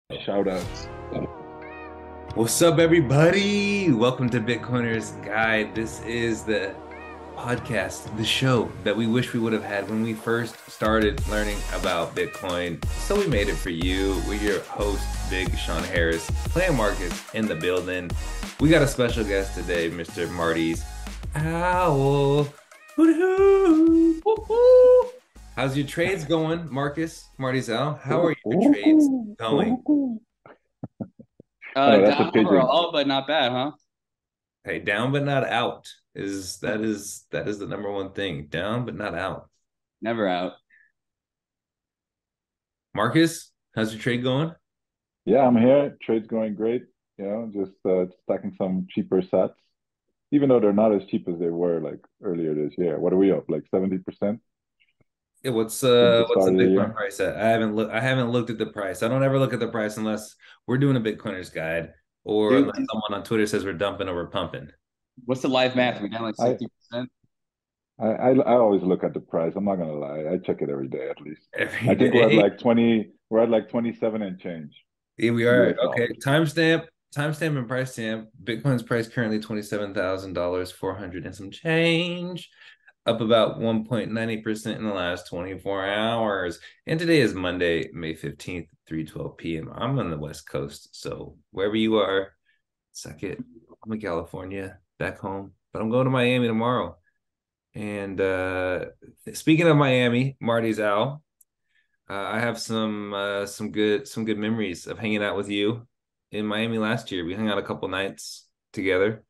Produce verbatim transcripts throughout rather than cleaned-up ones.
Shout outs. What's up, everybody? Welcome to Bitcoiners Guide. This is the podcast, the show that we wish we would have had when we first started learning about Bitcoin. So we made it for you. We're your host, Big Sean Harris, playing Marcus in the building. We got a special guest today, Mister Marty's Owl. Woo-hoo! Woo-hoo! How's your trades going, Marcus? Marty's Owl? How are your trades going? Oh, Uh, that's a down pigeon. overall, but not bad, huh? Hey, down but not out is that is that is the number one thing. Down but not out. Never out. Marcus, how's your trade going? Yeah, I'm here. Trade's going great. You know, just uh, stacking some cheaper sets, even though they're not as cheap as they were like earlier this year. What are we up? Like seventy percent Yeah, what's since uh the what's the start of the Bitcoin year? price at? I haven't looked I haven't looked at the price. I don't ever look at the price unless we're doing a Bitcoiner's guide or Dude, unless someone on Twitter says we're dumping or we're pumping. what's the live Yeah. math? We're down like I, sixty percent. I I I always look at the price. I'm not gonna lie. I check it every day at least. Every I think we're at day. like twenty, we're at like twenty-seven and change Here we are. U S Okay. dollars. Timestamp, timestamp and price stamp. Bitcoin's price currently twenty-seven thousand dollars four hundred and some change. Up about one point nine zero percent in the last twenty-four hours. And today is Monday, May fifteenth, three twelve p m. I'm on the West Coast, so wherever you are, suck it. I'm in California, back home, but I'm going to Miami tomorrow. And uh speaking of Miami, Marty's Owl, uh, I have some uh some good some good memories of hanging out with you in Miami last year. We hung out a couple nights together,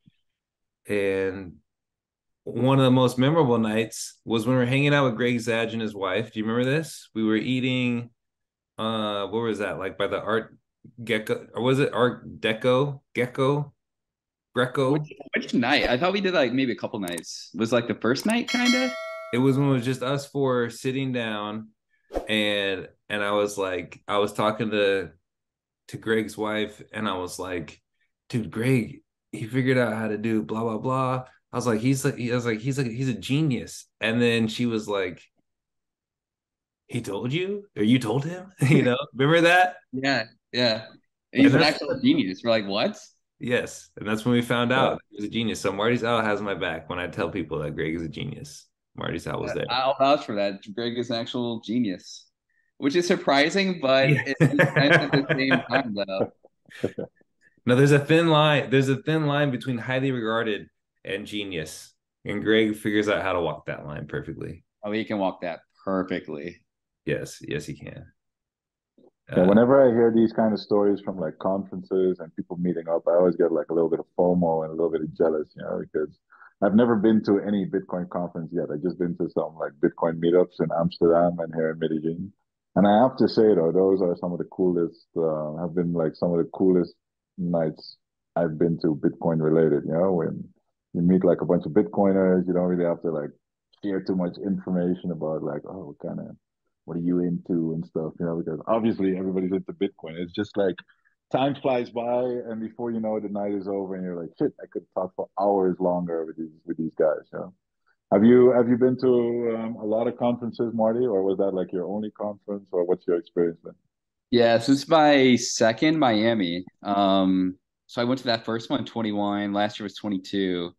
and one of the most memorable nights was when we were hanging out with Greg Zage and his wife. Do you remember this? We were eating, uh, what was that? Like by the Art Gecko, or was it Art Deco? Gecko? Which Greco? which night? I thought we did like maybe a couple nights. Was like the first night, kind of. It was when it was just us four sitting down, and and I was like, I was talking to to Greg's wife, and I was like, dude, Greg, he figured out how to do blah blah blah. I was like, he's like, I was like, he's like, he's a genius. And then she was like, he told you or you told him, you know, remember that? Yeah, yeah. And And he's an that's actual genius. We're like, what? yes, and that's when we found Yeah. out he was a genius. So Marty's Owl has my back when I tell people that Greg is a genius. Marty's Owl was Uh, there. I'll vouch for that. Greg is an actual genius, which is surprising, but Yeah. it is nice at the same time, though. No, there's a thin line. There's a thin line between highly regarded and genius. And Greg figures out how to walk that line perfectly. Oh, he can walk that perfectly. Yes, yes, he can. Yeah, Uh, whenever I hear these kind of stories from like conferences and people meeting up, I always get like a little bit of FOMO and a little bit of jealous, you know, because I've never been to any Bitcoin conference yet. I've just been to some like Bitcoin meetups in Amsterdam and here in Medellin. And I have to say though, those are some of the coolest, uh, have been like some of the coolest nights I've been to Bitcoin related, you know, when you meet like a bunch of Bitcoiners, you don't really have to like share too much information about like, oh, what kind of what are you into and stuff, you know, because obviously everybody's into Bitcoin. It's just like time flies by and before you know it, the night is over and you're like, shit, I could talk for hours longer with these with these guys, you know. Have you have you been to um, a lot of conferences, Marty, or was that like your only conference, or what's your experience been? Yeah, so it's my second Miami. Um, so I went to that first one, twenty-one. Last year was twenty-two.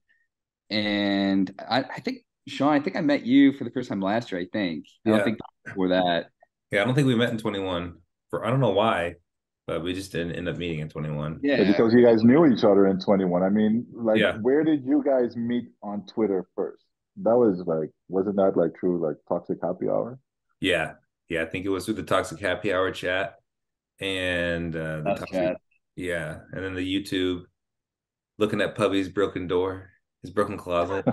And I, I think, Sean, I think I met you for the first time last year, I think. I don't yeah. think before that. Yeah, I don't think we met in twenty-one for I don't know why, but we just didn't end up meeting in twenty-one. Yeah, Yeah. because you guys knew each other in twenty-one. I mean, like, Yeah. where did you guys meet on Twitter first? That was like, wasn't that like true, like toxic happy hour? Yeah. Yeah, I think it was through the Toxic Happy Hour chat and uh the That's Toxic chat. yeah, and then the YouTube looking at Pubby's broken door, his broken closet,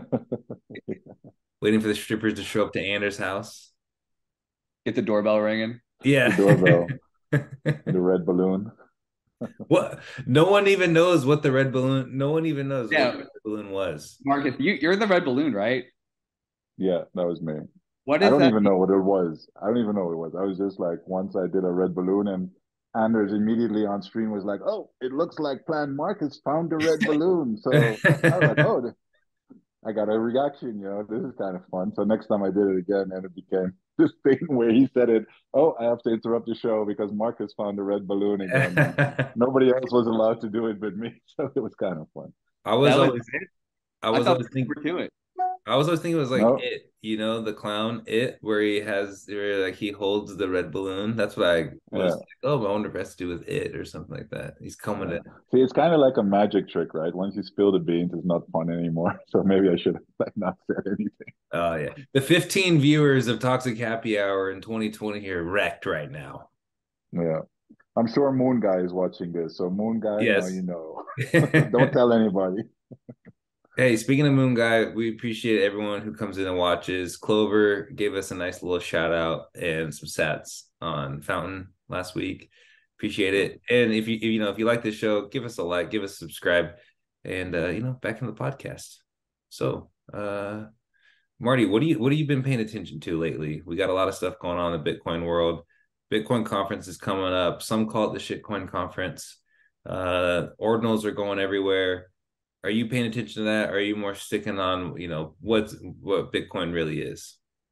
waiting for the strippers to show up to Anders' house. Get the doorbell ringing. The Yeah. doorbell, the red balloon. What? No one even knows what the red balloon. No one even knows what the Yeah, red balloon was. Marcus, you, you're the red balloon, right? Yeah, that was me. What I is don't that? even know what it was. I don't even know what it was. I was just like, once I did a red balloon, and Anders immediately on stream was like, "Oh, it looks like Plan Marcus found the red balloon." So I was like, "Oh." I got a reaction, you know, this is kind of fun. So next time I did it again, and it became this thing where he said it, oh, I have to interrupt the show because Marcus found the red balloon again, and nobody else was allowed to do it but me. So it was kind of fun. I was That was always it. I I was thought always we thinking were to it. I was always thinking it was like No, it, you know, the clown it, where he has where like he holds the red balloon. That's what I was yeah, like, oh, I wonder if it has to do with it or something like that. He's coming yeah. in. See, it's kind of like a magic trick, right? Once you spill the beans, it's not fun anymore. So maybe I should have like not said anything. Oh yeah. The fifteen viewers of Toxic Happy Hour in twenty twenty are wrecked right now. Yeah. I'm sure Moon Guy is watching this. So Moon Guy, now Yes. you know. Don't tell anybody. Hey, speaking of Moon Guy, we appreciate everyone who comes in and watches. Clover gave us a nice little shout out and some sats on Fountain last week. Appreciate it. And if you if, you know if you like this show, give us a like, give us a subscribe, and uh, you know back in the podcast. So, uh, Marty, what do you what have you been paying attention to lately? We got a lot of stuff going on in the Bitcoin world. Bitcoin conference is coming up. Some call it the shitcoin conference. Uh, ordinals are going everywhere. Are you paying attention to that? Or are you more sticking on, you know, what's what Bitcoin really is?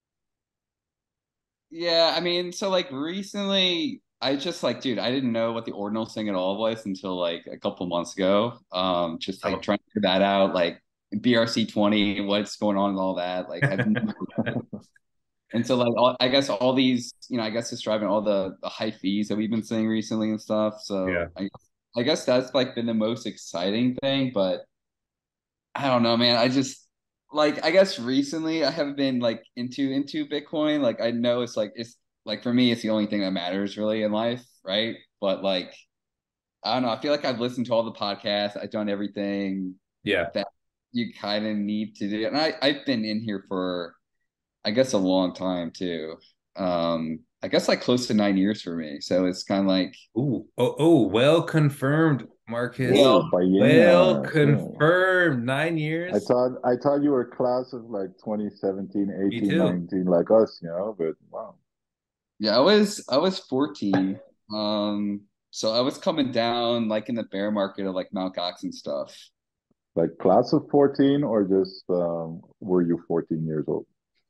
Yeah, I mean, so like recently, I just like, dude, I didn't know what the ordinal thing at all was until like a couple months ago. Um, just like Oh. trying to figure that out, like B R C twenty, what's going on and all that. Like, I've never and so like all, I guess all these, you know, I guess it's driving all the the high fees that we've been seeing recently and stuff. Yeah. So I I guess that's like been the most exciting thing, but I don't know, man. I just like I guess recently I haven't been like into into Bitcoin. Like I know it's like it's like for me it's the only thing that matters really in life, right? But like I don't know. I feel like I've listened to all the podcasts. I've done everything Yeah. that you kind of need to do, and I I've been in here for I guess a long time too. Um, I guess like close to nine years for me. So it's kind of like Ooh. Oh, oh, well confirmed, Marcus. Oh, well, Well Ballena. Oh. confirmed. Nine I years. thought I thought you were class of like twenty seventeen, Me eighteen, too. nineteen, like us, you know, but wow. yeah, I was I was fourteen. Um, so I was coming down like in the bear market of like Mount Gox and stuff. Like class of fourteen or just um were you fourteen years old?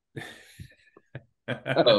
Oh.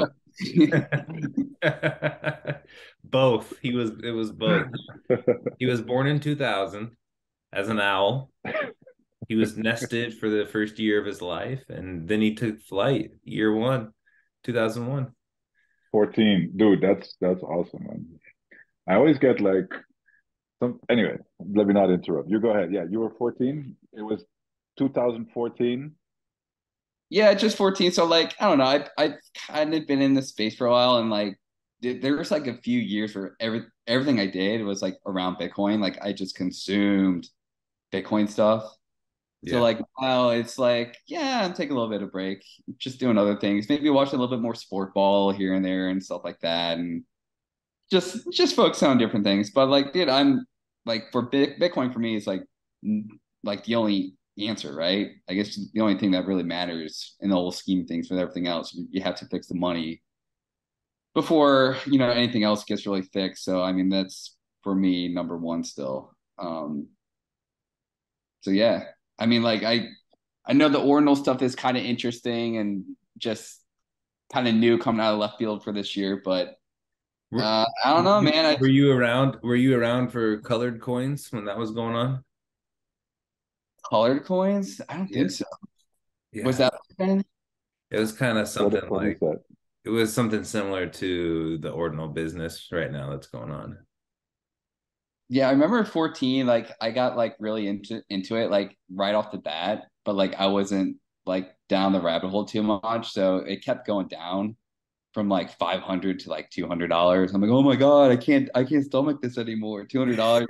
Both. He was it was both. He was born in two thousand as an owl. He was nested for the first year of his life, and then he took flight year one, two thousand one. fourteen. Dude, that's that's awesome, man. I always get like some anyway, let me not interrupt. You go ahead. Yeah, you were fourteen. It was two thousand fourteen. Yeah, just fourteen. So like I don't know. I I've kind of been in this space for a while, and like th- there was like a few years where every everything I did was like around Bitcoin. Like I just consumed Bitcoin stuff. So Yeah. like now it's like, yeah, I'm taking a little bit of break, just doing other things, maybe watching a little bit more sport ball here and there and stuff like that, and just just focus on different things. But like, dude, I'm like for Bit Bitcoin for me is like like the only answer, right? I guess the only thing that really matters in the whole scheme of things with everything else. You have to fix the money before you know anything else gets really fixed. So I mean, that's for me number one still. Um, so yeah, I mean, like I I know the Ordinal stuff is kind of interesting and just kind of new coming out of left field for this year, but Were, uh, I don't know, man. I were you around? Were you around for colored coins when that was going on? colored coins? I don't Yeah. think so. Was Yeah. that then? It was kind of What something what is like that? it was something similar to the ordinal business right now that's going on. Yeah, I remember at fourteen, like I got like really into into it like right off the bat, but like I wasn't like down the rabbit hole too much, so it kept going down from like five hundred to like two hundred dollars. I'm like, oh my God, I can't I can't stomach this anymore. two hundred dollars.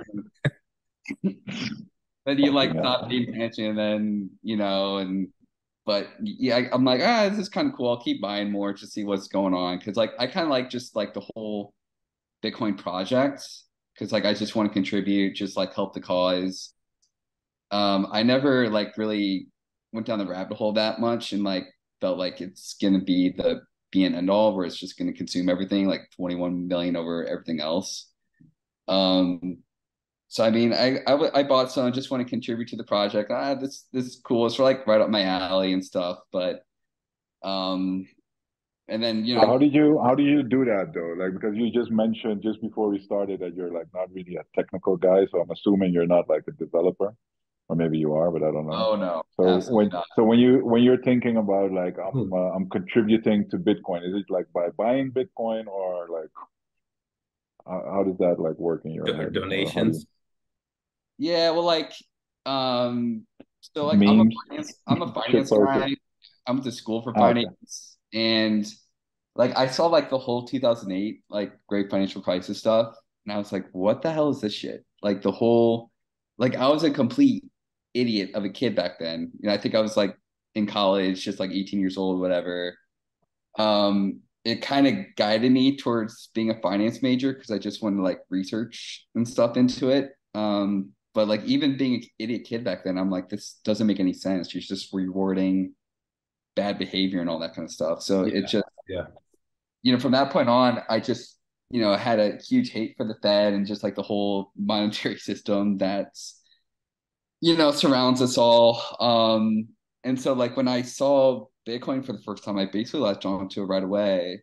Then you Fucking like hell. stop paying attention, and then you know, and but yeah, I, I'm like, ah, this is kind of cool. I'll keep buying more to see what's going on because like I kind of like just like the whole Bitcoin project because like I just want to contribute, just like help the cause. Um, I never like really went down the rabbit hole that much and like felt like it's gonna be the be an end all where it's just gonna consume everything, like twenty-one million over everything else. Um, So I mean, I I, w- I bought some, just want to contribute to the project. Ah, this this is cool. It's like right up my alley and stuff. But um, and then you So know, how did you how do you do that though? Like because you just mentioned just before we started that you're like not really a technical guy, so I'm assuming you're not like a developer, or maybe you are, but I don't know. oh no, So absolutely when not. so when you when you're thinking about like I'm Hmm. uh, I'm contributing to Bitcoin, is it like by buying Bitcoin or like how, how does that like work in your Do- head, or how do you donations. Yeah, well, like um, so like I'm a memes, finance I'm a shit finance poster? guy. I went to school for Ah, okay. finance, and like I saw like the whole two thousand eight like great financial crisis stuff, and I was like, what the hell is this shit? Like the whole like I was a complete idiot of a kid back then. You know, I think I was like in college, just like eighteen years old, whatever. Um, it kind of guided me towards being a finance major because I just wanted to like research and stuff into it. Um, but like even being an idiot kid back then, I'm like, this doesn't make any sense. She's just rewarding bad behavior and all that kind of stuff. So it Yeah. just, Yeah. you know, from that point on, I just, you know, had a huge hate for the Fed and just like the whole monetary system that's, you know, surrounds us all. Um, and so like when I saw Bitcoin for the first time, I basically latched onto it right away.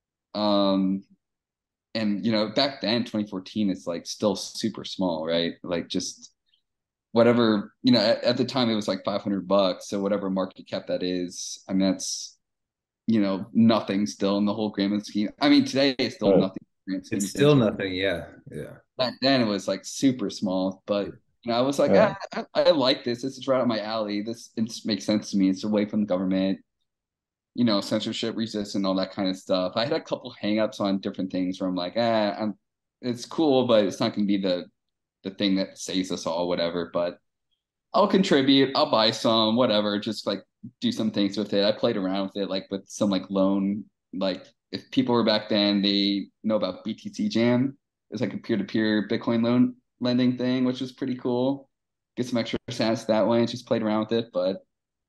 Um, and you know, back then, twenty fourteen is like still super small, right? Like just whatever, you know, at, at the time it was like five hundred bucks. So whatever market cap that is, I mean, that's, you know, nothing still in the whole grand scheme. I mean, today it's still Right. nothing in the grand scheme It's of still things. nothing. Yeah. Yeah. Back then it was like super small, but you know, I was like, Yeah. ah, I, I like this. This is right up my alley. This it makes sense to me. It's away from the government, you know, censorship resistant, all that kind of stuff. I had a couple hangups on different things where I'm like, ah, I'm, it's cool, but it's not going to be the the thing that saves us all, whatever. But I'll contribute. I'll buy some, whatever. Just like do some things with it. I played around with it, like with some like loan, like if people were back then, they know about B T C Jam. It's like a peer-to-peer Bitcoin loan lending thing, which is pretty cool. Get some extra sats that way and just played around with it. But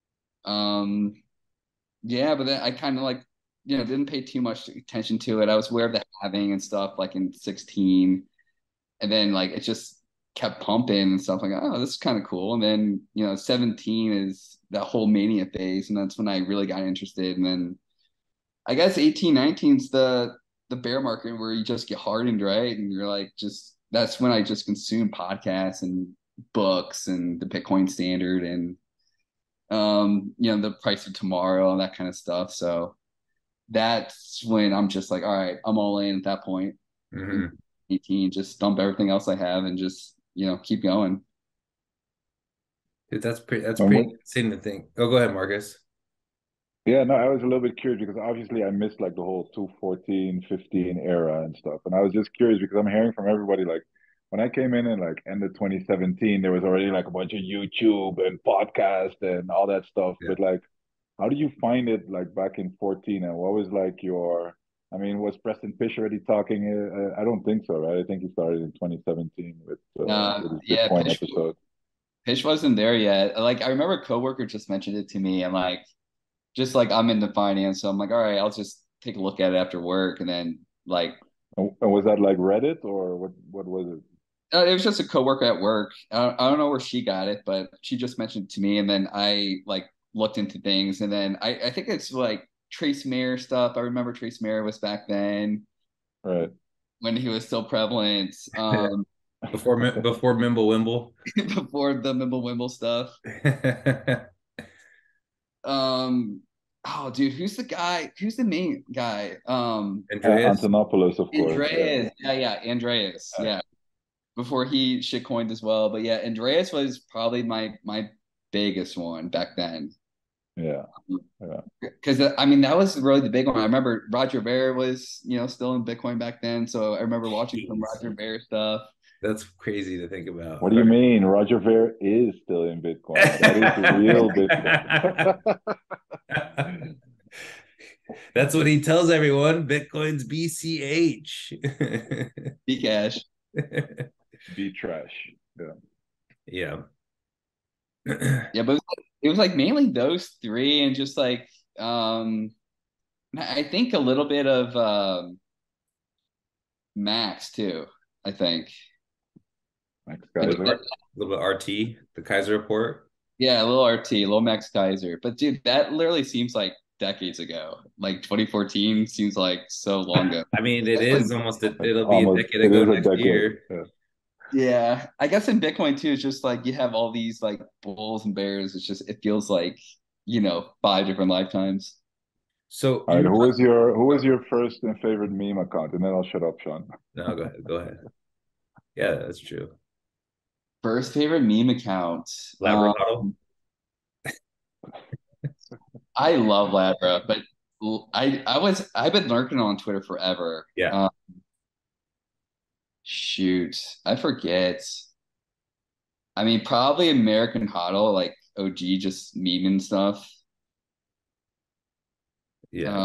um yeah, but then I kind of like, you know, didn't pay too much attention to it. I was aware of the halving and stuff like in sixteen. And then like it just kept pumping and stuff like, oh, this is kind of cool. And then, you know, seventeen is that whole mania phase. And that's when I really got interested. And then I guess eighteen, nineteen is the the bear market where you just get hardened, right? And you're like, just that's when I just consume podcasts and books and the Bitcoin standard and um, you know, the price of tomorrow and that kind of stuff. So that's when I'm just like, all right, I'm all in at that point in Hmm. eighteen, just dump everything else I have and just, you know, keep going. Dude, that's pretty. That's And pretty what insane to think. Oh, go ahead, Marcus. Yeah, no, I was a little bit curious because obviously I missed like the whole two fourteen, fifteen era and stuff. And I was just curious because I'm hearing from everybody like when I came in in like end of twenty seventeen, there was already like a bunch of YouTube and podcast and all that stuff. Yeah. But like, how did you find it like back in fourteen? And what was like your, I mean, was Preston Fish already talking? Uh, I don't think so, right? I think he started in twenty seventeen with uh, Uh, with his yeah, Bitcoin Pitch, episode. Pitch wasn't there yet. Like, I remember a coworker just mentioned it to me and like, just like I'm into finance. So I'm like, all right, I'll just take a look at it after work. And then like, And and was that like Reddit or what? What was it? uh, it was just a coworker at work. I don't, I don't know where she got it, but she just mentioned it to me. And then I like looked into things. And then I, I think it's like Trace Mayer stuff. I remember Trace Mayer was back then Right. when he was still prevalent. Um, Before Mi- before Mimble Wimble. before the Mimblewimble stuff. Um, oh, dude, who's the guy? Who's the main guy? Um, Uh, Andreas. Antonopoulos, of course. Yeah. Andreas. Yeah, yeah, Andreas. Yeah, before he shitcoined as well. But yeah, Andreas was probably my my biggest one back then. Yeah. Yeah. Because I mean, that was really the big one. I remember Roger Ver was, you know, still in Bitcoin back then. So I remember watching some Jeez. Roger Ver stuff. That's crazy to think What about. do you mean? Roger Ver is still in Bitcoin. That is the real Bitcoin. That's what he tells everyone. Bitcoin's B C H. Bcash. Be trash. Yeah. Yeah. Yeah, but it was, like, it was like mainly those three and just like um I think a little bit of um Max too, I think. Max A little Kaiser. bit, A little bit R T, the Kaiser report. yeah, a little R T, a little Max Kaiser. But dude, that literally seems like decades ago. Like twenty fourteen seems like so long ago. I mean, it That's like, is almost a, Like it'll be a almost, decade it ago is a next decade. year. Yeah. yeah, I guess in Bitcoin too, it's just like you have all these like bulls and bears. It's just it feels like, you know, five different lifetimes. So All you right, were who was talking your who was about, your first and favorite meme account? And then I'll shut up, Sean. no, go ahead, go ahead. Yeah, that's true. First favorite meme account. Um, Labrador. I love Labra, but l- I I was I've been lurking on Twitter forever. Yeah. Uh, shoot, I forget. I mean, probably American Huddle, like O G, just meme and stuff. Yeah. Uh,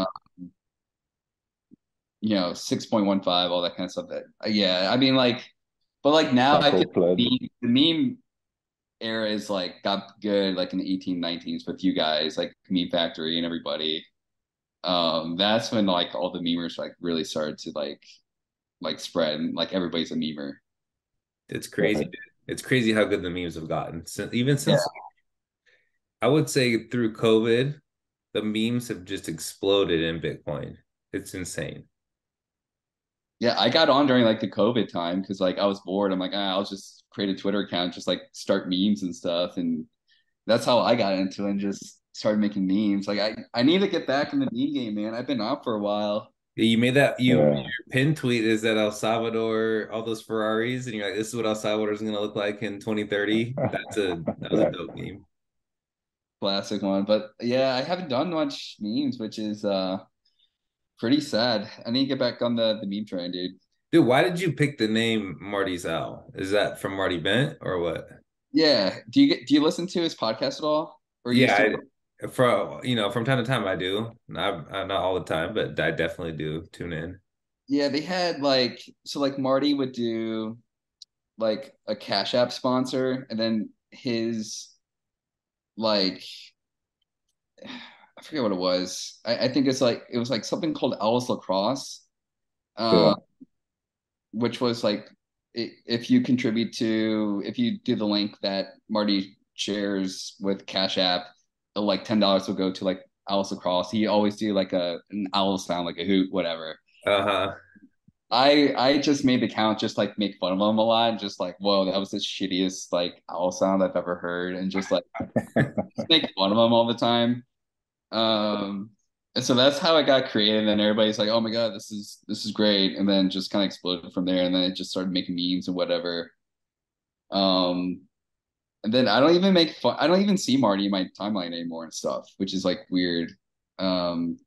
you know, six point one five, all that kind of stuff. That, yeah, I mean, like, but like now I Taco feel Pled. the meme, the meme era is like got good, like in the eighteen nineteens with you guys, like Meme Factory and everybody. Um, that's when like all the memers like really started to like like spread and like everybody's a memer. It's crazy, Right. dude. It's crazy how good the memes have gotten. Since even Yeah. since I would say through COVID, the memes have just exploded in Bitcoin. It's insane. Yeah, I got on during like the COVID time because like I was bored. I'm like, ah, I'll just create a Twitter account, just like start memes and stuff. And that's how I got into it and just started making memes. Like I, I need to get back in the meme game, man. I've been out for a while. Yeah, you made that you your Yeah. pin tweet is that El Salvador, all those Ferraris, and you're like, this is what El Salvador is gonna look like in twenty thirty. That's a that was a Yeah. dope meme. Classic one. But yeah, I haven't done much memes, which is uh pretty sad. I need to get back on the the meme train, dude. Dude, why did you pick the name Marty's Owl? Is that from Marty Bent or what? Yeah. Do you get do you listen to his podcast at all? Or used to? Yeah, I, for you know, from time to time I do. Not not all the time, but I definitely do tune in. Yeah, they had like so like Marty would do like a Cash App sponsor, and then his like I forget what it was. I, I think it's like it was like something called Owls Lacrosse, Yeah. uh, which was like I if you contribute to if you do the link that Marty shares with Cash App, like ten dollars will go to like Owls Lacrosse. He always do like a an owl sound, like a hoot, whatever. Uh-huh. I I just made the account just like make fun of him a lot, just like, whoa, that was the shittiest like owl sound I've ever heard, and just like just make fun of him all the time. Um, and so that's how it got created. And then everybody's like, oh my God, this is this is great. And then just kind of exploded from there. And then it just started making memes and whatever. Um, and then I don't even make fun, I don't even see Marty in my timeline anymore and stuff, which is like weird. Um,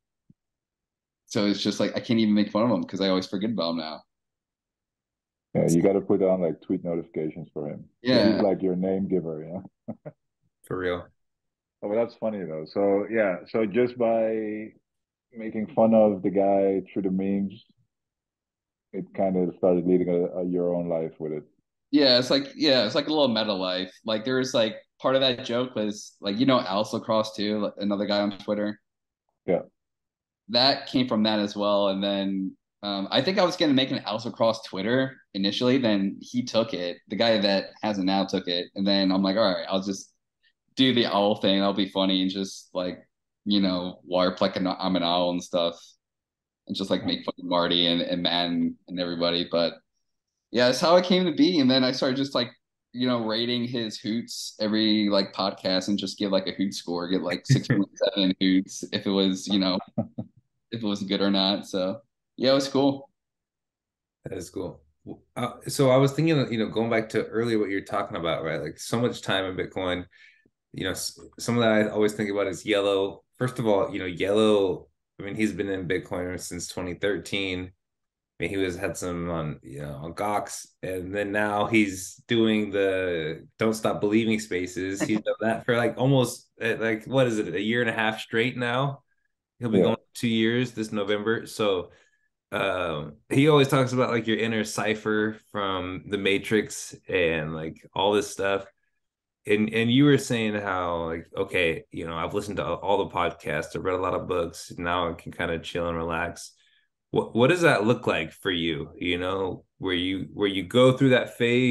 so it's just like I can't even make fun of him because I always forget about him now. Yeah, you got to put on like tweet notifications for him. So he's Yeah. like your name giver, yeah. For real. Oh, but that's funny though. So yeah, so just by making fun of the guy through the memes, it kind of started leading a, a your own life with it. Yeah, it's like yeah, it's like a little meta life. Like there was like part of that joke was like you know Alice Lacrosse too, like, another guy on Twitter. Yeah, That came from that as well. And then um, I think I was going to make an Alice Across Twitter initially. Then he took it. The guy that has it now took it. And then I'm like, all right, I'll just do the owl thing. That'll be funny and just like, you know, warp like an, I'm an owl and stuff and just like make fun of Marty and, and Man and everybody. But yeah, that's how it came to be. And then I started just like, you know, rating his hoots every like podcast and just give like a hoot score, get like six point seven hoots if it was, you know, if it was good or not. So yeah, it was cool. That is cool. Uh, so I was thinking, you know, going back to earlier what you're talking about, right? Like so much time in Bitcoin, you know, s- some of that I always think about is Yellow. First of all, you know, Yellow, I mean, he's been in Bitcoin since twenty thirteen. I mean, he was had some on, you know, on Gox, and then now he's doing the Don't Stop Believing spaces. He's done that for like almost uh, like what is it, a year and a half straight now? He'll be yeah, going two years this November. So um he always talks about like your inner cipher from the Matrix and like all this stuff. And and you were saying how like okay, you know, I've listened to all the podcasts, I've read a lot of books, now I can kind of chill and relax. What what does that look like for you? You know, where you where you go through that phase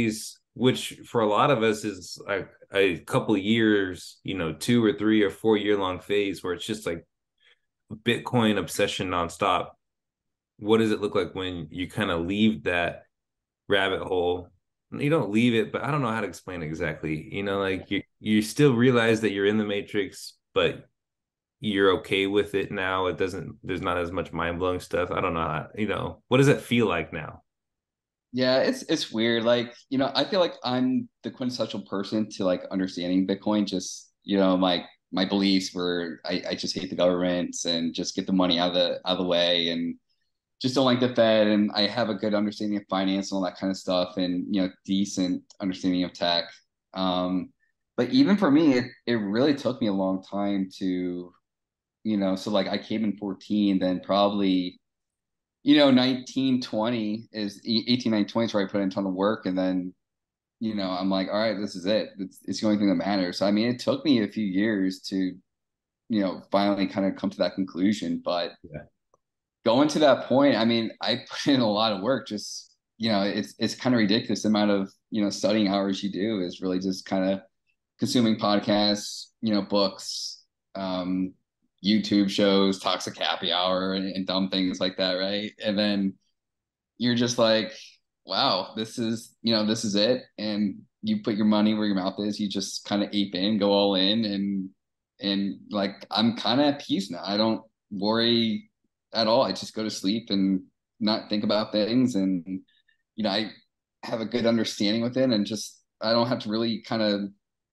which for a lot of us is like a couple years, you know, two or three or four year long phase where it's just like Bitcoin obsession nonstop. What does it look like when you kind of leave that rabbit hole? You don't leave it, but I don't know how to explain it exactly. You know, like you you still realize that you're in the matrix, but you're okay with it now. It doesn't, there's not as much mind-blowing stuff. I don't know how, you know, what does it feel like now? Yeah, it's it's weird. Like, you know, I feel like I'm the quintessential person to like understanding Bitcoin. Just, you know, my my beliefs were I, I just hate the government and just get the money out of the out of the way and just don't like the Fed. And I have a good understanding of finance and all that kind of stuff and, you know, decent understanding of tech. Um, but even for me, it, it really took me a long time to, you know, so like I came in fourteen, then probably, you know, nineteen, twenty is eighteen, nineteen, twenty is where I put in a ton of work. And then, you know, I'm like, all right, this is it. It's, it's the only thing that matters. So, I mean, it took me a few years to, you know, finally kind of come to that conclusion. But Yeah. going to that point, I mean, I put in a lot of work. Just, you know, it's, it's kind of ridiculous the amount of, you know, studying hours you do is really just kind of consuming podcasts, you know, books, um, YouTube shows, Toxic Happy Hour, and, and dumb things like that, right? And then you're just like, wow, this is, you know, this is it. And you put your money where your mouth is. You just kind of ape in, go all in, and and like I'm kind of at peace now. I don't worry at all. I just go to sleep and not think about things, and you know, I have a good understanding with it, and just I don't have to really kind of,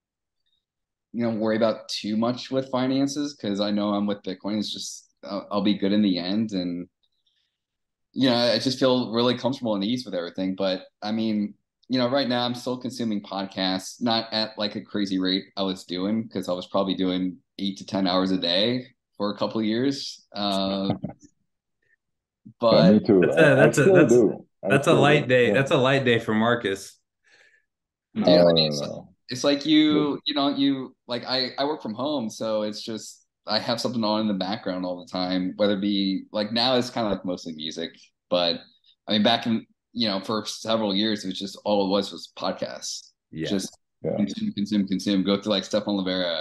you know, worry about too much with finances because I know I'm with Bitcoin. It's just I'll, I'll be good in the end, and you know, I just feel really comfortable and ease with everything. But I mean, you know, right now I'm still consuming podcasts, not at like a crazy rate I was doing because I was probably doing eight to ten hours a day for a couple of years. Uh, Yeah, me but too. That's a I, I that's a still that's do. I that's a still light do. day. Yeah. That's a light day for Marcus. yeah, I Oh mean, no, it's, no. it's like no. you, you know, you like I I work from home, so it's just I have something on in the background all the time, whether it be like now it's kind of like mostly music, but I mean back in, you know, for several years it was just all it was was podcasts. Yeah. Just Yeah. consume, consume, consume. Go through like Stefan Livera,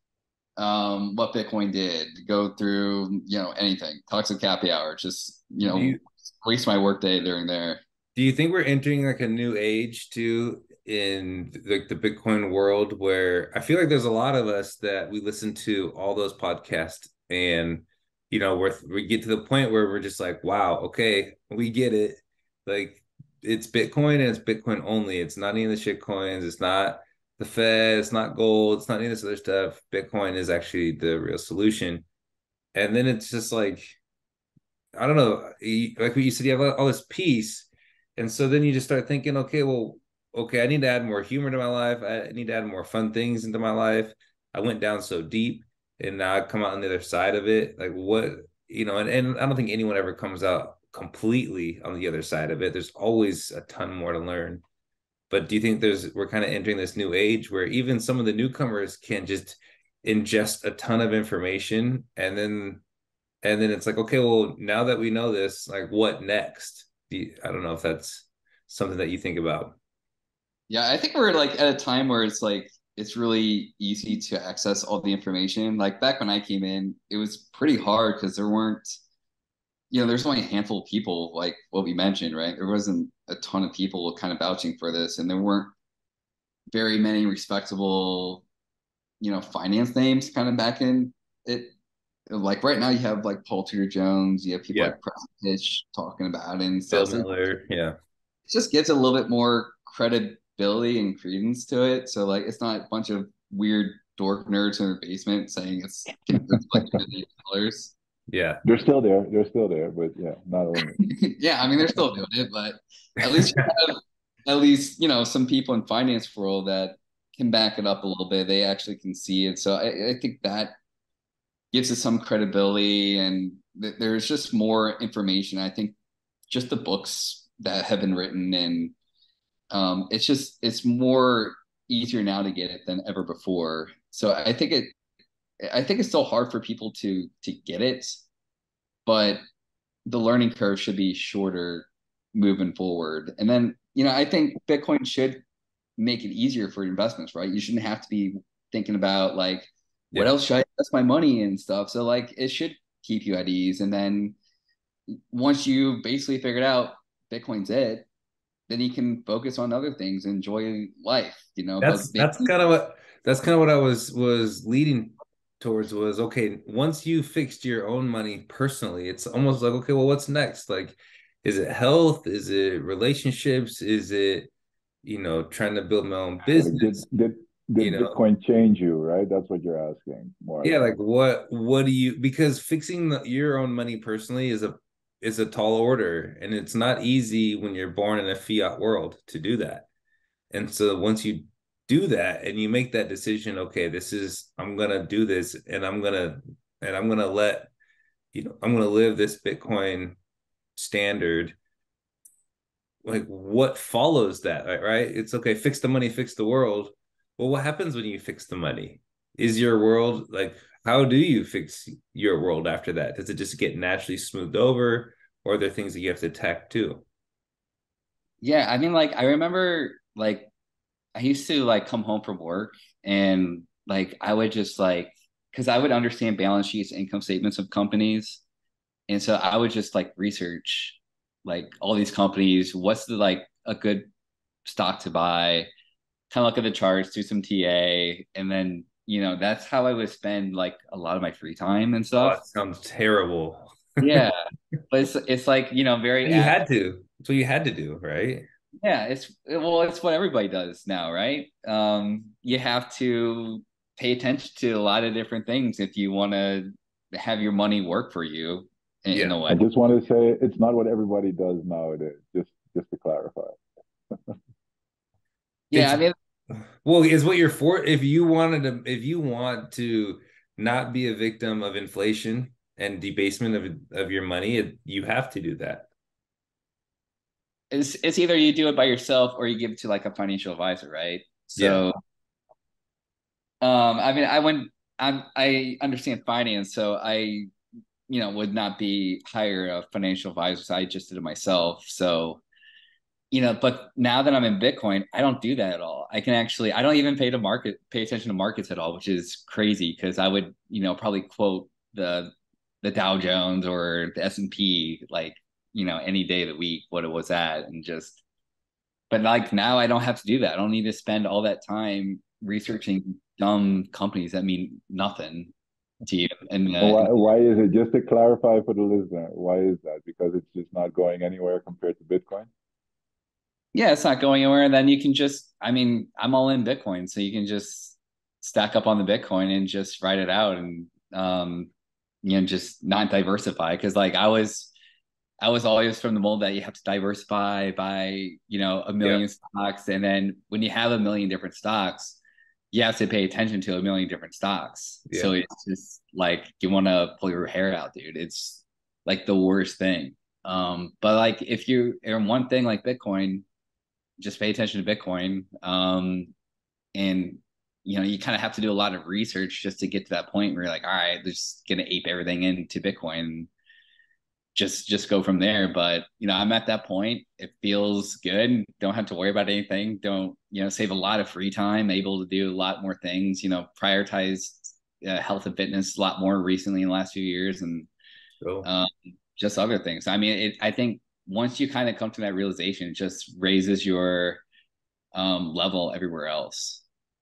um, what Bitcoin did, go through, you know, anything. Toxic Happy Hour, just, you Do know, you waste my work day during there. do you think we're entering like a new age too in like the Bitcoin world where I feel like there's a lot of us that we listen to all those podcasts and you know we're we get to the point where we're just like, wow, okay, we get it. Like it's Bitcoin and it's Bitcoin only. It's not any of the shit coins. It's not the Fed. It's not gold. It's not any of this other stuff. Bitcoin is actually the real solution. And then it's just like I don't know, like what you said, you have all this peace, and so then you just start thinking, okay, well, okay, I need to add more humor to my life. I need to add more fun things into my life. I went down so deep, and now I come out on the other side of it. Like what, you know, and, and I don't think anyone ever comes out completely on the other side of it. There's always a ton more to learn. But do you think there's we're kind of entering this new age where even some of the newcomers can just ingest a ton of information and then and then it's like, okay, well, now that we know this, like, what next? Do you- I don't know if that's something that you think about. Yeah, I think we're like at a time where it's like it's really easy to access all the information. Like back when I came in, it was pretty hard because there weren't, you know, there's only a handful of people like what we mentioned, right? There wasn't a ton of people kind of vouching for this, and there weren't very many respectable, you know, finance names kind of back in it. Like right now, you have like Paul Tudor Jones, you have people Yeah. like Preston Pitch talking about it and Bill stuff. So it Miller. Yeah. just gives a little bit more credibility and credence to it. So like, it's not a bunch of weird dork nerds in their basement saying it's, it's like a million dollars. Yeah. They're still there. They're still there, but yeah, not only. Yeah, I mean they're still doing it, but at least you have at least, you know, some people in finance world that can back it up a little bit. They actually can see it. So I, I think that gives it some credibility, and th- there's just more information. I think just the books that have been written, and um, it's just it's more easier now to get it than ever before. So I think it I think it's still hard for people to to get it, but the learning curve should be shorter moving forward. And then, you know, I think Bitcoin should make it easier for investments, right? You shouldn't have to be thinking about like, what Yeah. else should I invest my money in and stuff. So like it should keep you at ease. And then once you basically figured out Bitcoin's it, then you can focus on other things, enjoy life, you know, but That's maybe, that's kind of what that's kind of what I was was leading towards was okay, once you fixed your own money personally, it's almost like okay, well, what's next? Like, is it health? Is it relationships? Is it, you know, trying to build my own Like, did business? did You did know, Bitcoin change you, right? That's what you're asking, more or yeah, less. like what what do you because fixing the, your own money personally is a is a tall order, and it's not easy when you're born in a fiat world to do that. And so once you do that and you make that decision, okay, this is I'm gonna do this and I'm gonna and I'm gonna let you know I'm gonna live this Bitcoin standard. Like what follows that, right? right? It's okay, fix the money, fix the world. Well, what happens when you fix the money? Is your world like how do you fix your world after that? Does it just get naturally smoothed over, or are there things that you have to attack too? yeah, I mean, like I remember like I used to like come home from work and like I would just like because I would understand balance sheets, income statements of companies. And so I would just like research like all these companies, what's the like a good stock to buy, kind of look at the charts, do some T A, and then you know, that's how I would spend like a lot of my free time and Oh, stuff. it sounds terrible. Yeah. But it's it's like, you know, very You active. had to. That's what you had to do, right? Yeah, it's well, it's what everybody does now, right? Um, you have to pay attention to a lot of different things if you want to have your money work for you in, in Yeah. a way. I just want to say it's not what everybody does nowadays. Just just to clarify. Yeah, It's I mean, well, is what you're for if you wanted to if you want to not be a victim of inflation and debasement of of your money, it, you have to do that. it's it's either you do it by yourself or you give it to like a financial advisor, right? Yeah. So, um, I mean, I went, I'm, I understand finance, so I, you know, would not be hire a financial advisor. So I just did it myself. So, you know, but now that I'm in Bitcoin, I don't do that at all. I can actually, I don't even pay to market, pay attention to markets at all, which is crazy because I would, you know, probably quote the the Dow Jones or the S and P like, you know, any day of the week what it was at and just but like now I don't have to do that. I don't need to spend all that time researching dumb companies that mean nothing to you. And, uh, Why and why is it, just to clarify for the listener, why is that? Because it's just not going anywhere compared to Bitcoin? yeah, it's not going anywhere. And then you can just, I mean, I'm all in Bitcoin, so you can just stack up on the Bitcoin and just write it out and um, you know, just not diversify. Cause like I was I was always from the mold that you have to diversify by, you know, a Yeah. million stocks. And then when you have a million different stocks, you have to pay attention to a million different stocks. Yeah. So it's just like you want to pull your hair out, dude. It's like the worst thing. Um, but like if you are in one thing like Bitcoin, just pay attention to Bitcoin. Um, and you know, you kind of have to do a lot of research just to get to that point where you're like, all right, they're just gonna ape everything into Bitcoin, just just go from there. But you know, I'm at that point. It feels good. Don't have to worry about anything. Don't, you know, save a lot of free time, able to do a lot more things, you know, prioritize uh, health and fitness a lot more recently in the last few years, and So um, just other things. I mean, it, I think once you kind of come to that realization, it just raises your um, level everywhere else.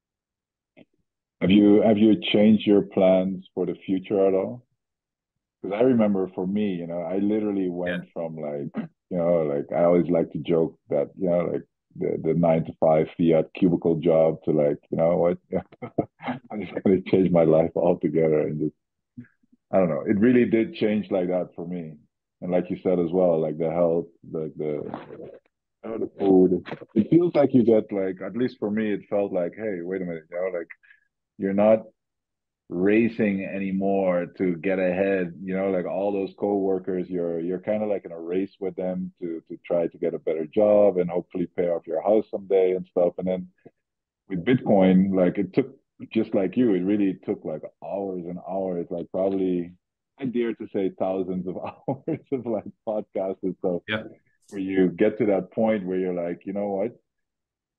Have you have you changed your plans for the future at all? Because I remember for me, you know, I literally yeah. went from like, you know, like I always like to joke that, you know, like the, the nine to five fiat cubicle job to like, you know what, I'm just gonna change my life altogether and just, I don't know. It really did change like that for me. And like you said as well, like the health, like the, you know, the food. It feels like you get like, at least for me, it felt like, hey, wait a minute, you know, like you're not racing anymore to get ahead, you know, like all those co-workers, you're you're kind of like in a race with them to to try to get a better job and hopefully pay off your house someday and stuff. And then with Bitcoin, like it took, just like you, it really took like hours and hours, like probably, I dare to say thousands of hours of like podcasts and stuff, Yeah. where you get to that point where you're like, you know what,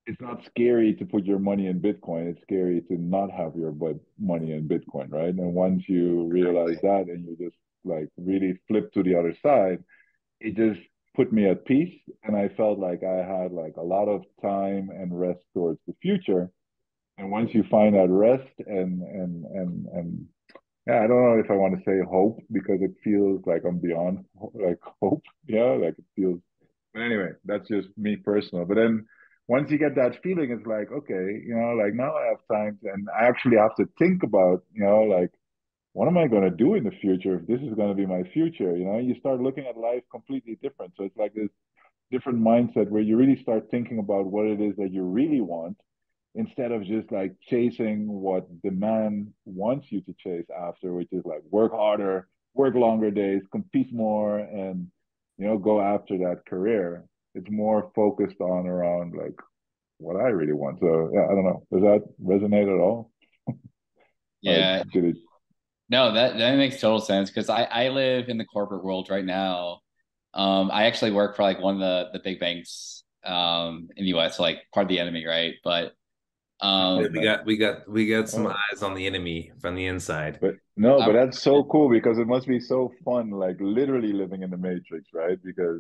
it's not scary to put your money in Bitcoin. It's scary to not have your but money in Bitcoin, right? And once you realize Exactly. that and you just like really flip to the other side, it just put me at peace. And I felt like I had like a lot of time and rest towards the future. And once you find that rest and and and and yeah, I don't know if I want to say hope because it feels like I'm beyond like hope. Yeah, like it feels. But anyway, that's just me personal. But then once you get that feeling, it's like, okay, you know, like now I have time to, and I actually have to think about, you know, like what am I going to do in the future if this is going to be my future? You know, you start looking at life completely different. So it's like this different mindset where you really start thinking about what it is that you really want instead of just like chasing what the man wants you to chase after, which is like work harder, work longer days, compete more, and you know, go after that career. It's more focused on around like what I really want. So yeah, I don't know. Does that resonate at all? Like, Yeah. did it? No, that that makes total sense because I I live in the corporate world right now. Um, I actually work for like one of the the big banks um in the U S, so like part of the enemy, right? But Oh, Yeah, um we nice. got we got we got some Oh, eyes on the enemy from the inside. but no, but I'm that's so cool because it must be so fun, like literally living in the Matrix, right? Because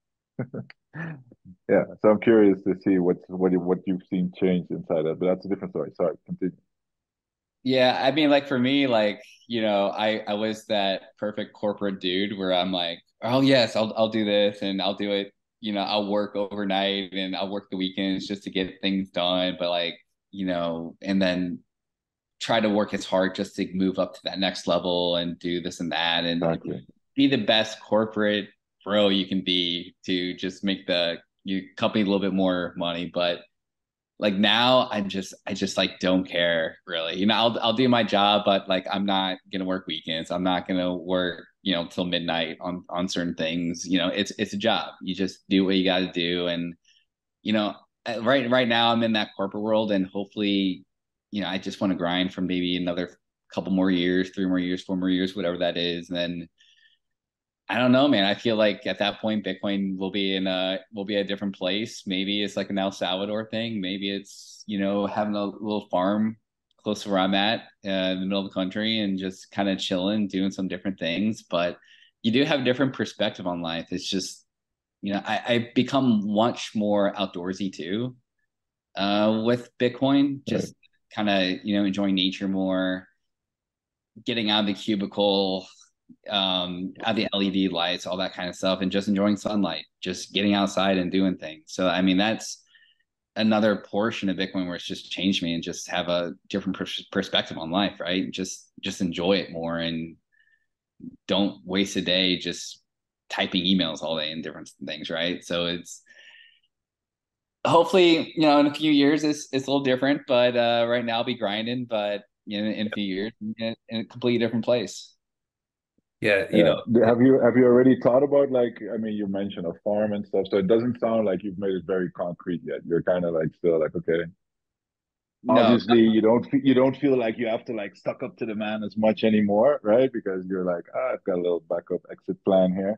yeah, so I'm curious to see what's what you, what you've seen change inside that, but that's a different story. Sorry, continue. yeah, I mean like for me, like, you know, I I was that perfect corporate dude where I'm like, oh yes, I'll I'll do this and I'll do it, you know, I'll work overnight and I'll work the weekends just to get things done, but like, you know, and then try to work as hard just to move up to that next level and do this and that and Exactly. be the best corporate bro you can be to just make the your company a little bit more money. But like now I'm just I just like don't care really. You know, I'll I'll do my job, but like I'm not gonna work weekends. I'm not gonna work, you know, till midnight on on certain things. You know, it's it's a job. You just do what you gotta do. And, you know, right right now I'm in that corporate world and hopefully, you know, I just want to grind for maybe another couple more years, three more years, four more years, whatever that is. And then I don't know, man. I feel like at that point, Bitcoin will be in a will be a different place. Maybe it's like an El Salvador thing. Maybe it's, you know, having a little farm close to where I'm at, uh, in the middle of the country, and just kind of chilling, doing some different things. But you do have a different perspective on life. It's just, you know, I, I become much more outdoorsy too, uh, with Bitcoin. Right. Just kind of, you know, enjoying nature more, getting out of the cubicle, um, out the L E D lights, all that kind of stuff, and just enjoying sunlight, just getting outside and doing things. So, I mean, that's another portion of Bitcoin where it's just changed me and just have a different pers- perspective on life, right? Just, just enjoy it more and don't waste a day just typing emails all day and different things, right? So it's hopefully, you know, in a few years it's it's a little different, but uh, right now I'll be grinding, but you know, in a few years in, in a completely different place. Yeah, you Yeah. know, Have you have you already thought about like I mean you mentioned a farm and stuff, so it doesn't sound like you've made it very concrete yet. You're kind of like still like okay. No, Obviously, you don't fe- you don't feel like you have to like suck up to the man as much anymore, right? Because you're like, ah, I've got a little backup exit plan here.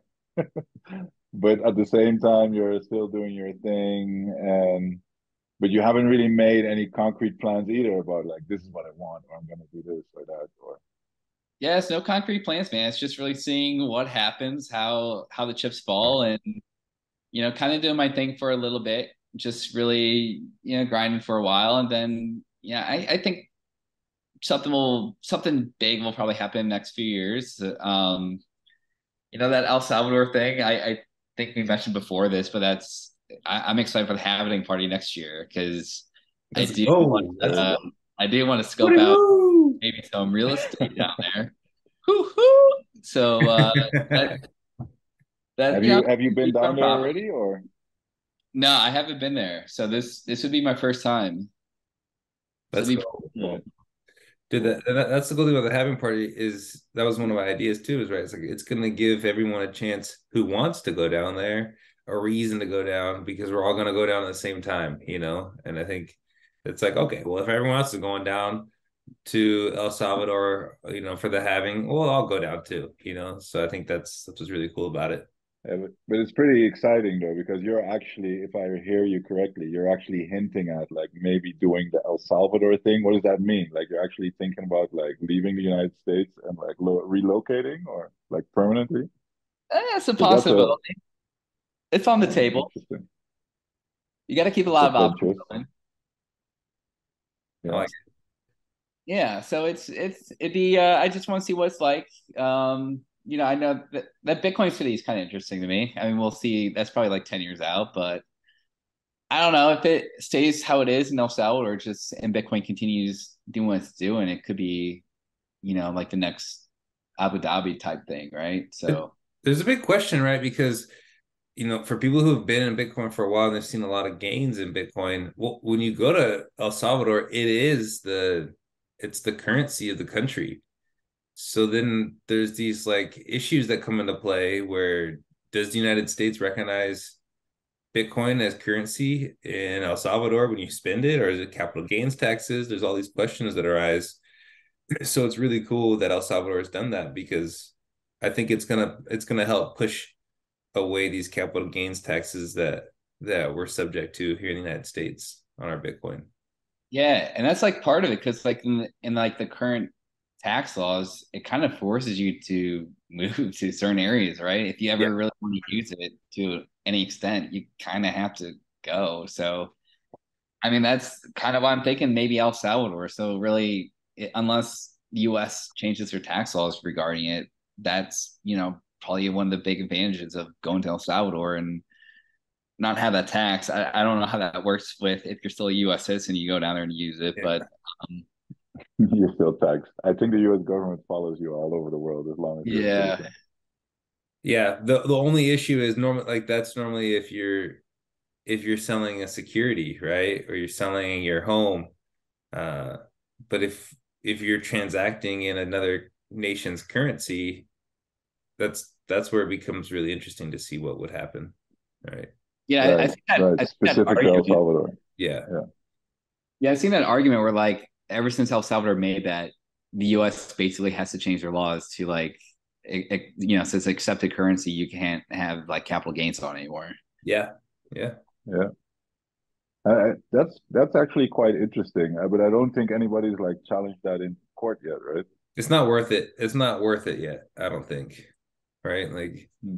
But at the same time, you're still doing your thing, and but you haven't really made any concrete plans either about like this is what I want, or I'm gonna do this or that, or yeah, it's no concrete plans, man. It's just really seeing what happens, how how the chips fall, and, you know, kind of doing my thing for a little bit, just really, you know, grinding for a while, and then yeah, I, I think something will something big will probably happen in the next few years. Um, you know, that El Salvador thing, I, I think we mentioned before this, but that's I, I'm excited for the happening party next year because I let's do want go. Let's uh, go. I do want to scope out Woo! maybe some real estate down there. Hoo-hoo! So uh, that that have you know, you have you been down some there property. already, or No, I haven't been there, so this this would be my first time. So Let's it'd be go. cool. Dude, cool? that, that that's the cool thing about the having party is that was one of my ideas too, is right. It's like it's gonna give everyone a chance who wants to go down there a reason to go down because we're all gonna go down at the same time, you know? And I think it's like, okay, well, if everyone else is going down to El Salvador, you know, for the having, well, I'll go down too, you know. So I think that's that's what's really cool about it. Yeah, but, but it's pretty exciting though, because you're actually, if I hear you correctly, you're actually hinting at like maybe doing the El Salvador thing. What does that mean? Like you're actually thinking about like leaving the United States and like lo relocating or like permanently? That's a Because that's a possibility. It's on the uh, table. interesting. You got to keep a It's lot of options adventurous. open. I Yeah. like Yeah, so it's it's it'd be uh, I just want to see what it's like. Um, you know, I know that, that Bitcoin City is kind of interesting to me. I mean, we'll see. That's probably like ten years out, but I don't know if it stays how it is in El Salvador, just and Bitcoin continues doing what it's doing. It could be, you know, like the next Abu Dhabi type thing, right? it. So There's a big question, right? Because you know, for people who have been in Bitcoin for a while and they've seen a lot of gains in Bitcoin, well, when you go to El Salvador, it is the it's the currency of the country. So then there's these like issues that come into play where does the United States recognize Bitcoin as currency in El Salvador when you spend it, or is it capital gains taxes? There's all these questions that arise. So it's really cool that El Salvador has done that because I think it's gonna it's gonna help push away these capital gains taxes that that we're subject to here in the United States on our Bitcoin. yeah, and that's like part of it because like in, the, in like the current tax laws, it kind of forces you to move to certain areas, right? If you Yeah. ever really want to use it to any extent, you kind of have to go. So, I mean, that's kind of why I'm thinking maybe El Salvador. So really, it, unless the U S changes their tax laws regarding it, that's, you know, probably one of the big advantages of going to El Salvador and not have that tax. I, I don't know how that works with if you're still a U S citizen, you go down there and use it, Yeah. but um, You're still taxed. I think the U S government follows you all over the world as long as you're a yeah, citizen. Yeah. The the only issue is normal like that's normally if you're if you're selling a security, right? Or you're selling your home. Uh, but if if you're transacting in another nation's currency, that's that's where it becomes really interesting to see what would happen. Right. yeah, I, I Right, think that right. I think that Specific to El argument. Salvador. Yeah. Yeah. Yeah, I've seen that argument where like ever since El Salvador made that, the U S basically has to change their laws to like, it, it, you know, since accepted currency, you can't have like capital gains on it anymore. Yeah. Yeah. Yeah. Uh, that's that's actually quite interesting, uh, but I don't think anybody's like challenged that in court yet, right? It's not worth it. It's not worth it yet, I don't think. Right? Like Hmm.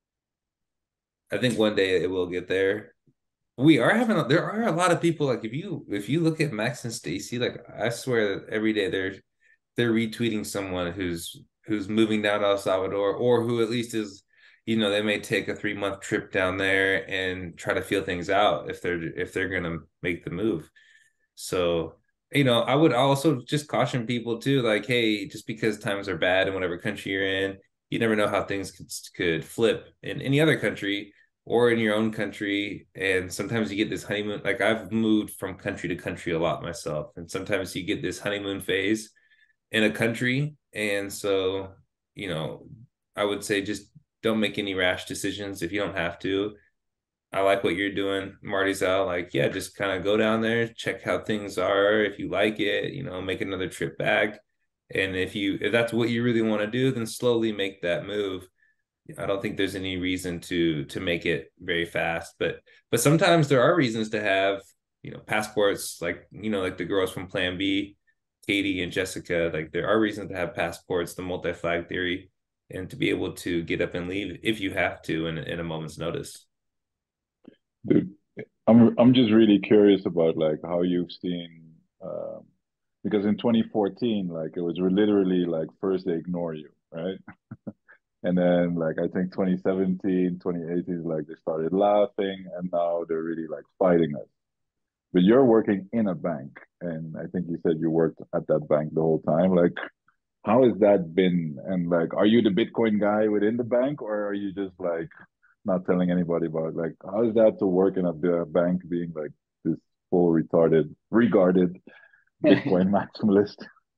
I think one day it will get there. We are having there are a lot of people like if you if you look at Max and Stacy, like I swear that every day they're they're retweeting someone who's who's moving down to El Salvador or who at least is, you know, they may take a three month trip down there and try to feel things out if they're if they're gonna make the move. So, you know, I would also just caution people too, like, hey, just because times are bad in whatever country you're in, you never know how things could could flip in any other country or in your own country. And sometimes you get this honeymoon, like I've moved from country to country a lot myself. And sometimes you get this honeymoon phase in a country. And so, you know, I would say just don't make any rash decisions if you don't have to. I like what you're doing, Marty's out. Like, yeah, just kind of go down there, check how things are. If you like it, you know, make another trip back. And if you if that's what you really want to do, then slowly make that move. I don't think there's any reason to to make it very fast, but but sometimes there are reasons to have, you know, passports like, you know, like the girls from Plan B, Katie and Jessica, like there are reasons to have passports, the multi-flag theory, and to be able to get up and leave if you have to in, in a moment's notice. Dude, I'm I'm just really curious about like how you've seen um, because in twenty fourteen, like it was literally like first they ignore you, right? And then like I think twenty seventeen, twenty eighteen, like they started laughing and now they're really like fighting us. But you're working in a bank, and I think you said you worked at that bank the whole time. Like, how has that been? And like, are you the Bitcoin guy within the bank, or are you just like not telling anybody about it? Like, how is that to work in a the bank being like this full retarded, regarded Bitcoin maximalist?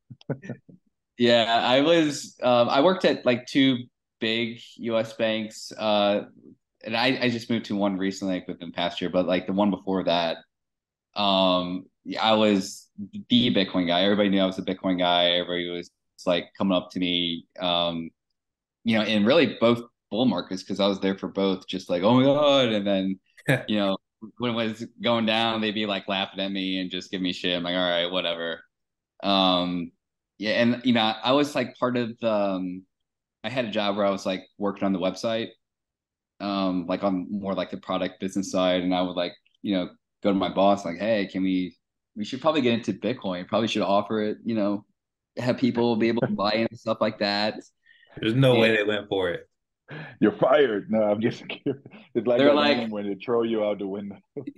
Yeah, I was um, I worked at like two big U S banks, uh, and I, I just moved to one recently, like within the past year, but like the one before that, um, yeah, I was the Bitcoin guy. Everybody knew I was a Bitcoin guy. Everybody was like coming up to me, um, you know, and really both bull markets because I was there for both, just like, oh my God. And then, you know, when it was going down, they'd be like laughing at me and just give me shit. I'm like, all right, whatever. Um, yeah, and you know, I was like part of the um, I had a job where I was like working on the website, um, like on more like the product business side, and I would like, you know, go to my boss like, hey, can we we should probably get into Bitcoin. Probably should offer it, you know, have people be able to buy in and stuff like that. There's no And way they went for it. You're fired. No, I'm just kidding. It's like they're that like, meme when they throw you out the window.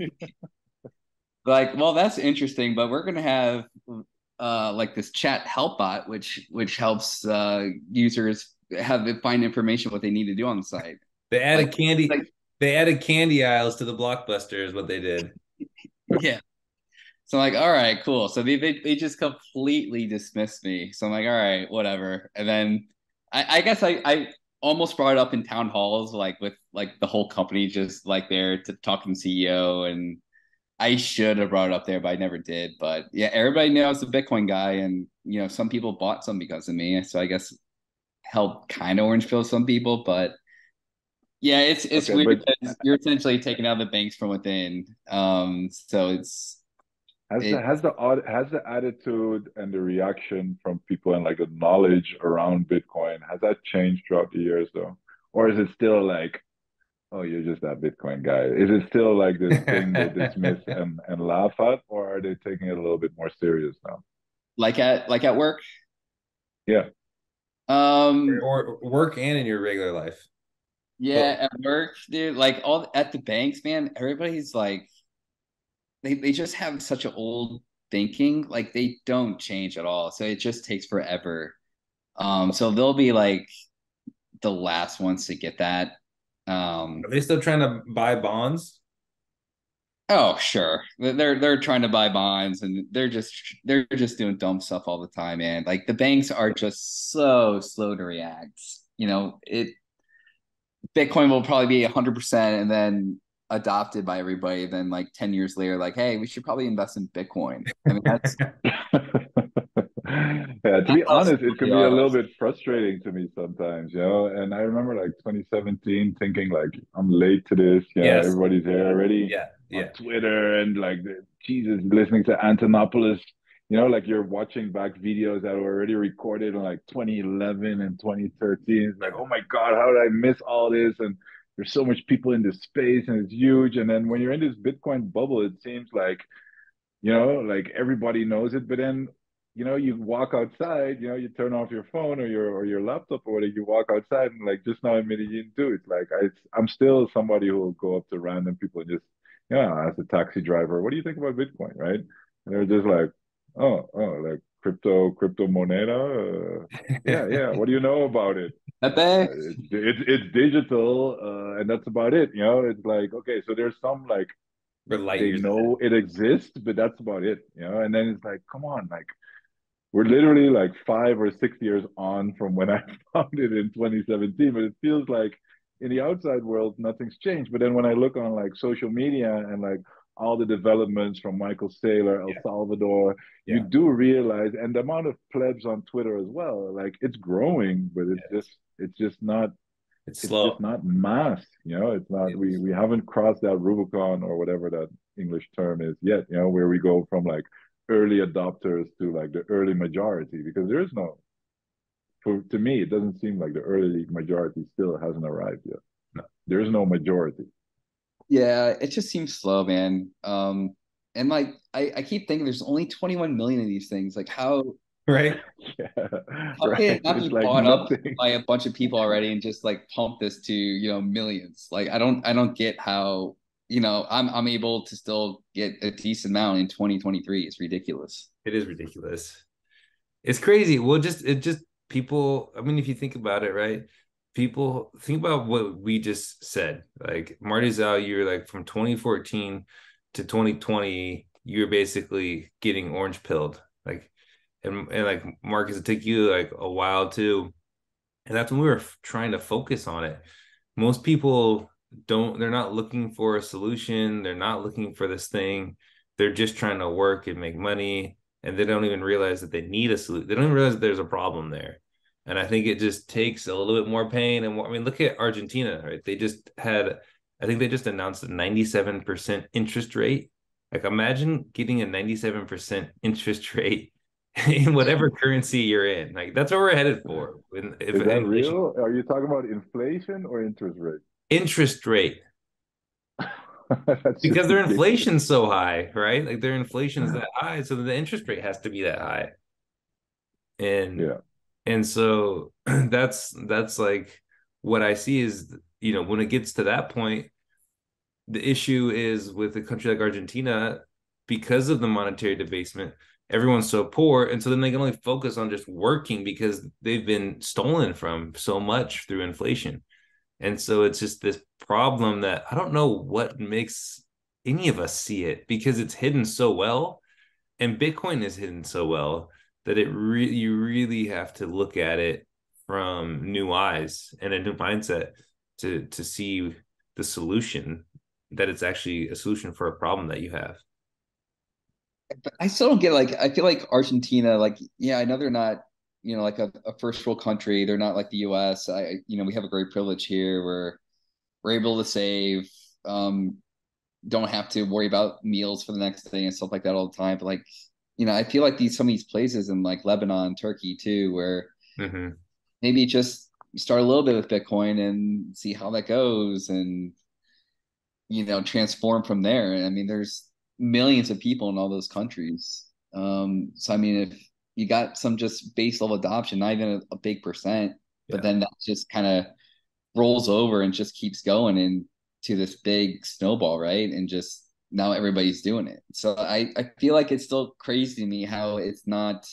like, well, that's interesting, but we're gonna have uh like this chat help bot, which which helps uh users have find information what they need to do on the site. They added Like, candy. like They added candy aisles to the Blockbuster is what they did. yeah. So I'm like, all right, cool. So they, they they just completely dismissed me. So I'm like, all right, whatever. And then I, I guess I, I almost brought it up in town halls, like with like the whole company just like there to talk to the C E O. And I should have brought it up there, but I never did. But yeah, everybody knows the Bitcoin guy, and you know, some people bought some because of me. So I guess helped kind of orange pill some people, but yeah, it's it's Okay, weird but because you're essentially taking out the banks from within. Um, so it's has the it has the aud- has the attitude and the reaction from people and like the knowledge around Bitcoin, has that changed throughout the years though? Or is it still like, oh, you're just that Bitcoin guy? Is it still like this thing they dismiss and, and laugh at, or are they taking it a little bit more serious now? like at like at work. Yeah. Um, Or work and in your regular life. yeah, But at work, dude, like all at the banks, man, everybody's like they they just have such an old thinking, like they don't change at all. So it just takes forever. Um, so they'll be like the last ones to get that. Um, are they still trying to buy bonds? oh sure. They're they're trying to buy bonds and they're just they're just doing dumb stuff all the time, man. Like the banks are just so slow to react. You know, it Bitcoin will probably be one hundred percent and then adopted by everybody. Then, like ten years later, like, hey, we should probably invest in Bitcoin. I mean, that's, Yeah, to that's be how slow honest, it can they be a are. little bit frustrating to me sometimes, you know. And I remember like twenty seventeen thinking like I'm late to this, you know, Yes. everybody's there already Yeah. on Yeah. Twitter and like the, Jesus, listening to Antonopoulos, you know, like you're watching back videos that were already recorded in like twenty eleven and twenty thirteen. It's like, Yeah. oh my God, how did I miss all this? And there's so much people in this space and it's huge. And then when you're in this Bitcoin bubble, it seems like, you know, like everybody knows it, but then, you know, you walk outside, you know, you turn off your phone or your or your laptop or whatever, you walk outside and like just now in Medellin too, it's like I I'm still somebody who will go up to random people and just, yeah, as a taxi driver, what do you think about Bitcoin, right? And they're just like, oh, oh, like crypto, crypto moneda, uh, yeah, yeah. What do you know about it? Pepe, Uh, it's it's it's digital, uh, and that's about it. You know, it's like okay, so there's some like We're light they years ahead. know it exists, but that's about it, you know. And then it's like, come on, like we're literally like five or six years on from when I found it in twenty seventeen, but it feels like in the outside world nothing's changed. But then when I look on like social media and like all the developments from Michael Saylor, El Yeah. Salvador, you Yeah. do realize, and the amount of plebs on Twitter as well, like it's growing, but it's Yes. just it's just not It's it's just slow. not mass, you know. It's not It we is. we haven't crossed that Rubicon or whatever that English term is yet, you know, where we go from like early adopters to like the early majority because there is no for to me it doesn't seem like the early majority still hasn't arrived yet. No. There is no majority. yeah, it just seems slow, man. Um, and like I, I keep thinking there's only twenty-one million of these things. Like how Right? Yeah, how can right. it not It's be like bought up nothing. by a bunch of people already and just like pump this to, you know, millions? Like I don't I don't get how, you know, I'm I'm able to still get a decent amount in twenty twenty-three. It's ridiculous. It is ridiculous. It's crazy. Well, just it just people, I mean, if you think about it, right? People think about what we just said. Like Marty Zhao, you're like from twenty fourteen to twenty twenty, you're basically getting orange pilled. Like and and like Marcus, it took you like a while too. And that's when we were f- trying to focus on it. Most people don't, they're not looking for a solution. They're not looking for this thing. They're just trying to work and make money. And they don't even realize that they need a solution. They don't even realize that there's a problem there. And I think it just takes a little bit more pain and more. I mean, look at Argentina, right? They just had, I think they just announced a ninety-seven percent interest rate. Like, imagine getting a ninety-seven percent interest rate in whatever currency you're in. Like, that's what we're headed for. When, if Is that inflation, real? Are you talking about inflation or interest rate? interest rate, That's just because their ridiculous. inflation's so high, right? Like, their inflation is that high, so the interest rate has to be that high. And Yeah. And so that's that's like what I see is, you know, when it gets to that point, the issue is with a country like Argentina, because of the monetary debasement, everyone's so poor. And so then they can only focus on just working because they've been stolen from so much through inflation. And so it's just this problem that I don't know what makes any of us see it, because it's hidden so well, and Bitcoin is hidden so well that it re- you really have to look at it from new eyes and a new mindset to to see the solution, that it's actually a solution for a problem that you have. But I still don't get like I feel like Argentina, like yeah, I know they're not, you know, like a, a first world country. They're not like the U S. I you know, we have a great privilege here where we're able to save, um, don't have to worry about meals for the next day and stuff like that all the time. But like, you know, I feel like these some of these places in like Lebanon, Turkey too, where Mm-hmm. maybe just start a little bit with Bitcoin and see how that goes and you know transform from there. I mean, there's millions of people in all those countries. Um, so I mean, if you got some just base level adoption, not even a, a big percent, but Yeah. then that just kind of rolls over and just keeps going into this big snowball, right? And just now everybody's doing it. So I, I feel like it's still crazy to me how it's not,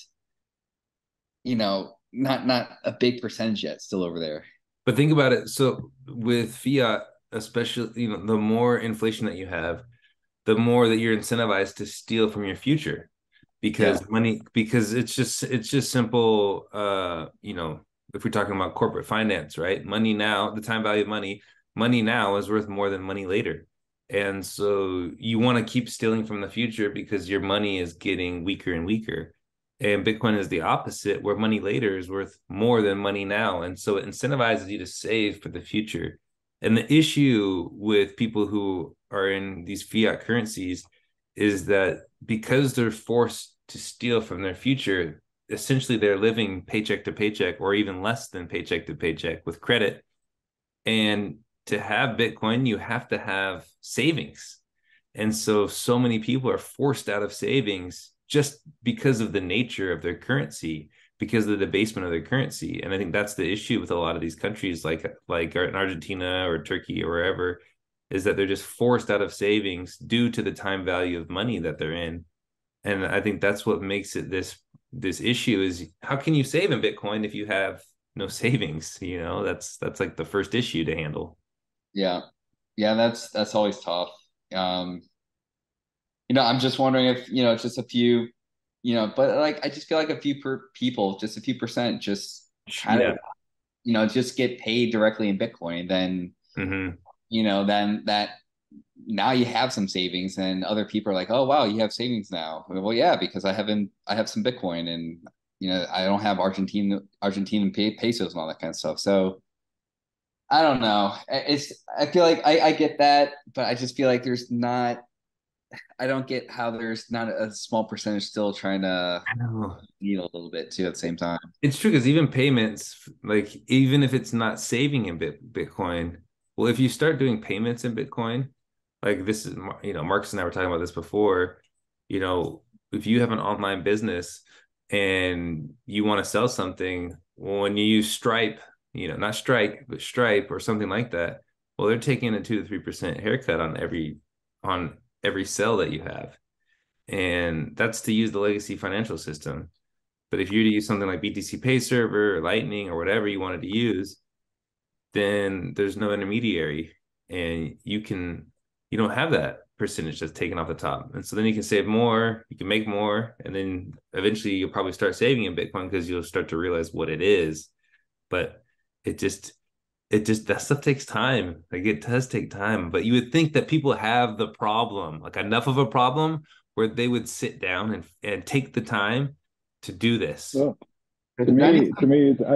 you know, not not a big percentage yet still over there. But think about it. So with fiat, especially, you know, the more inflation that you have, the more that you're incentivized to steal from your future, Yeah. because money, because it's just it's just simple, uh you know, if we're talking about corporate finance, right? Money now, the time value of money, money now is worth more than money later. And so you want to keep stealing from the future because your money is getting weaker and weaker. And Bitcoin is the opposite, where money later is worth more than money now. And so it incentivizes you to save for the future. And the issue with people who are in these fiat currencies is that because they're forced to steal from their future, essentially they're living paycheck to paycheck or even less than paycheck to paycheck with credit. And to have Bitcoin, you have to have savings. And so, so many people are forced out of savings just because of the nature of their currency, because of the debasement of their currency. And I think that's the issue with a lot of these countries, like like in Argentina or Turkey or wherever, is that they're just forced out of savings due to the time value of money that they're in. And I think that's what makes it this this issue is, how can you save in Bitcoin if you have no savings? You know, that's that's like the first issue to handle. Yeah. Yeah, that's that's always tough. Um, you know, I'm just wondering if, you know, just a few, you know, but like I just feel like a few per people, just a few percent just kind Yeah. of, you know, just get paid directly in Bitcoin, then, Mm-hmm. you know, then that now you have some savings and other people are like, oh wow, you have savings now. Well, yeah, because I haven't I have some Bitcoin and you know, I don't have Argentine Argentine pesos and all that kind of stuff. So I don't know. It's I feel like I, I get that, but I just feel like there's not I don't get how there's not a small percentage still trying to I know. eat a little bit too at the same time. It's true, because even payments, like even if it's not saving in Bit Bitcoin, well, if you start doing payments in Bitcoin, like this is, you know, Marcus and I were talking about this before, you know, if you have an online business and you want to sell something, well, when you use Stripe, you know, not Strike, but Stripe or something like that, well, they're taking a two to three percent haircut on every on every sell that you have. And that's to use the legacy financial system. But if you're to use something like B T C Pay Server or Lightning or whatever you wanted to use, then there's no intermediary, and you can you don't have that percentage that's taken off the top. And so then you can save more, you can make more, and then eventually you'll probably start saving in Bitcoin because you'll start to realize what it is. But it just it just that stuff takes time. Like, it does take time. But you would think that people have the problem, like enough of a problem where they would sit down and and take the time to do this. Well, to Is that me, to me, it's, I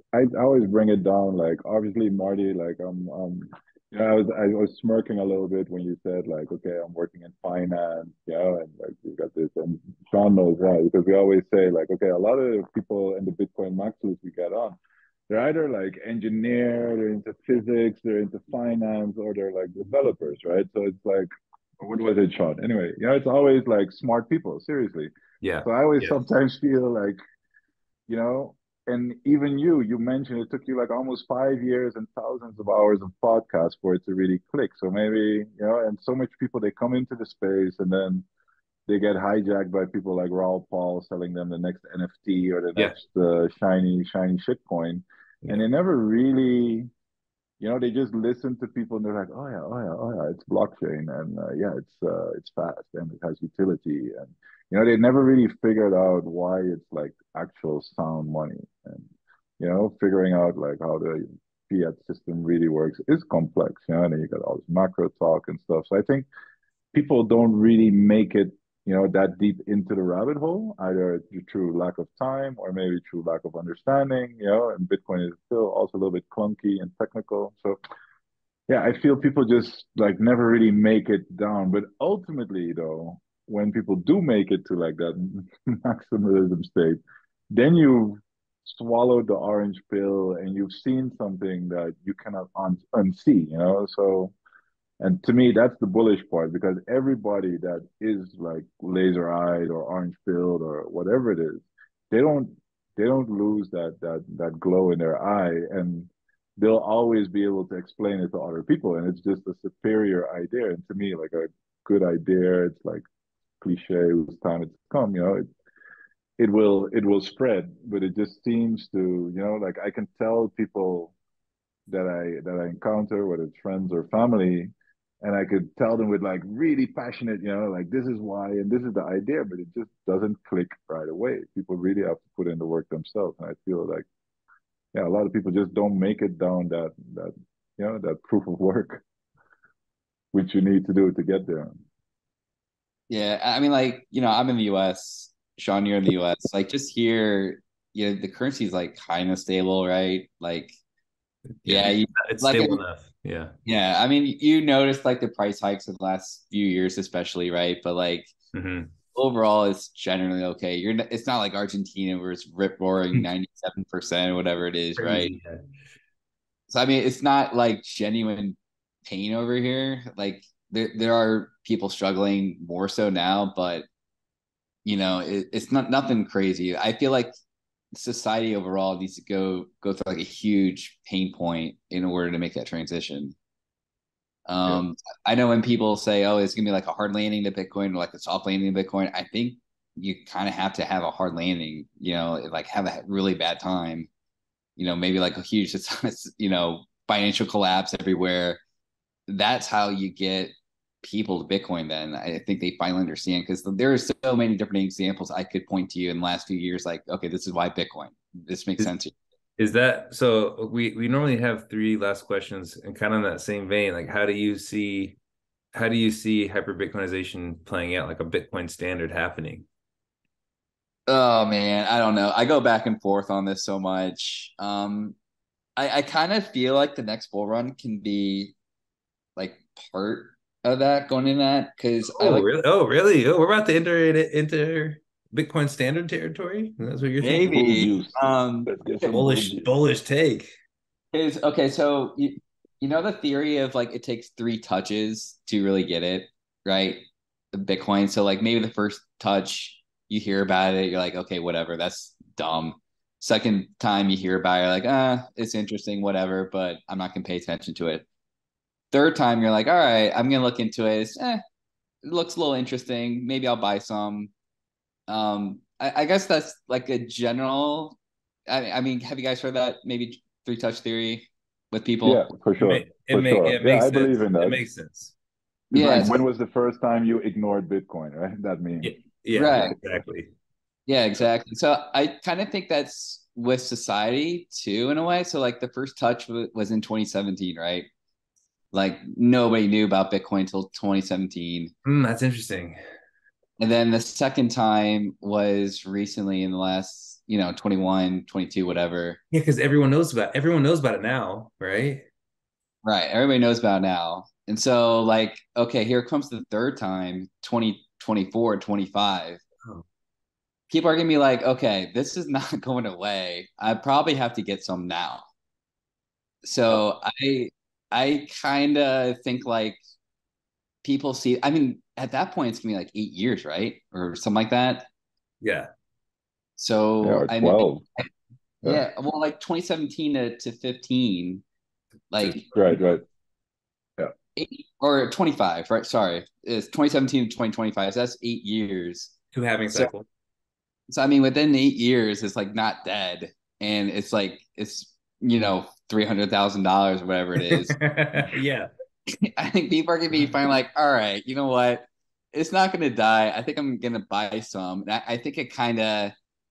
I always bring it down. Like obviously, Marty, like I'm, um, you know, I was I was smirking a little bit when you said like, okay, I'm working in finance, you know, and like you got this, and Sean knows that because we always say like, okay, a lot of people in the Bitcoin Maxus we get on, they're either like engineer, they're into physics, they're into finance, or they're like developers, right? So it's like, what was it, Sean? Anyway, you know, it's always like smart people, seriously. Yeah. So I always Yeah. sometimes feel like you know and even you you mentioned it took you like almost five years and thousands of hours of podcasts for it to really click, so maybe you know and so much people they come into the space and then they get hijacked by people like Raul Paul selling them the next N F T or the Yeah. next uh, shiny shiny shitcoin, and Yeah. they never really you know they just listen to people and they're like, oh yeah, oh yeah, oh yeah, it's blockchain, and uh, yeah, it's uh, it's fast and it has utility, and you know they never really figured out why it's like actual sound money, and you know figuring out like how the fiat system really works is complex, you know and then you got all this macro talk and stuff, so I think people don't really make it, you know, that deep into the rabbit hole, either through lack of time or maybe through lack of understanding, you know, and Bitcoin is still also a little bit clunky and technical. So yeah, I feel people just like never really make it down. But ultimately though, when people do make it to like that maximalism state, then you swallowed the orange pill and you've seen something that you cannot un unsee, you know? So and to me, that's the bullish part because everybody that is like laser eyed or orange pilled or whatever it is, they don't they don't lose that that that glow in their eye, and they'll always be able to explain it to other people. And it's just a superior idea. And to me, like a good idea, it's like cliche, whose time it's come, you know, it it will it will spread, but it just seems to, you know, like I can tell people that I that I encounter, whether it's friends or family, and I could tell them with like really passionate, you know, like this is why and this is the idea, but it just doesn't click right away. People really have to put in the work themselves, and I feel like yeah, a lot of people just don't make it down that that you know that proof of work which you need to do to get there. Yeah, I mean, like, you know, I'm in the U S. Sean, you're in the U S. Like, just here, you know, the currency is like kind of stable, right? Like, Yeah. yeah, you, It's like, stable enough. Yeah. yeah. I mean, you noticed like the price hikes of the last few years, especially, right? But like Hmm. overall, it's generally okay. You're, n- it's not like Argentina where it's rip roaring ninety-seven percent or whatever it is, right? Crazy. Yeah. So I mean, it's not like genuine pain over here. Like there, there are people struggling more so now, but you know, it, it's not nothing crazy. I feel like society overall needs to go go through like a huge pain point in order to make that transition. Yeah, Um, I know when people say, "Oh, it's gonna be like a hard landing to Bitcoin," or like a soft landing to Bitcoin. I think you kind of have to have a hard landing. You know, like have a really bad time. You know, maybe like a huge, you know, financial collapse everywhere. That's how you get people to Bitcoin. Then I think they finally understand because there are so many different examples I could point to you in the last few years. Like, okay, this is why Bitcoin. This makes Is, sense. is that so? We we normally have three last questions, and kind of in that same vein. Like, how do you see how do you see hyper Bitcoinization playing out, like a Bitcoin standard happening? Oh man, I don't know. I go back and forth on this so much. Um, I, I kind of feel like the next bull run can be like part of that going in that because I Oh, like really? Oh, really? Oh, we're about to enter it enter Bitcoin standard territory. That's what you're thinking? bull maybe juice. um Let's get some bull Bullish, juice. bullish take. is okay. So you you know the theory of like it takes three touches to really get it right, the Bitcoin. So like maybe the first touch you hear about it, you're like, okay, whatever, that's dumb. Second time you hear about it, you're like, ah, it's interesting, whatever, but I'm not gonna pay attention to it. Third time, you're like, all right, I'm gonna look into it. It's, eh, it looks a little interesting. Maybe I'll buy some. Um, I, I guess that's like a general. I, I mean, have you guys heard that maybe three touch theory with Yeah, people? for It sure, make it for make sure. it Yeah, makes I believe sense. in It that. makes sense. It's like Yeah, so, when was the first time you ignored Bitcoin, right? That Yeah, meme. yeah, yeah, right. exactly. Yeah, Yeah. exactly. So I kind of think that's with society too, in a way. So like the first touch w- was in twenty seventeen, right? Like nobody knew about Bitcoin until twenty seventeen. Mm, that's interesting. And then the second time was recently in the last you know, twenty-one, twenty-two, whatever. Yeah, because everyone knows about everyone knows about it now, right? Right. Everybody knows about it now. And so like, okay, here comes the third time, twenty twenty-four, twenty-five. Oh. People are gonna be like, okay, this is not going away. I probably have to get some now. So I I kind of think like people see, I mean, at that point it's gonna be like eight years, right? Or something like that. Yeah. Yeah, So or I mean, twelve. Yeah. yeah, well, like twenty seventeen to, to fifteen, Just like Right, right. Yeah. eight or twenty-five, right? Sorry, it's twenty seventeen to twenty twenty-five. So that's eight years. two having So, cycle. so I mean, within eight years, it's like not dead, and it's like it's you know three hundred thousand dollars or whatever it is. Yeah. I think people are gonna be fine. Like, all right, you know what? It's not gonna die. I think I'm gonna buy some. And I, I think it kind of,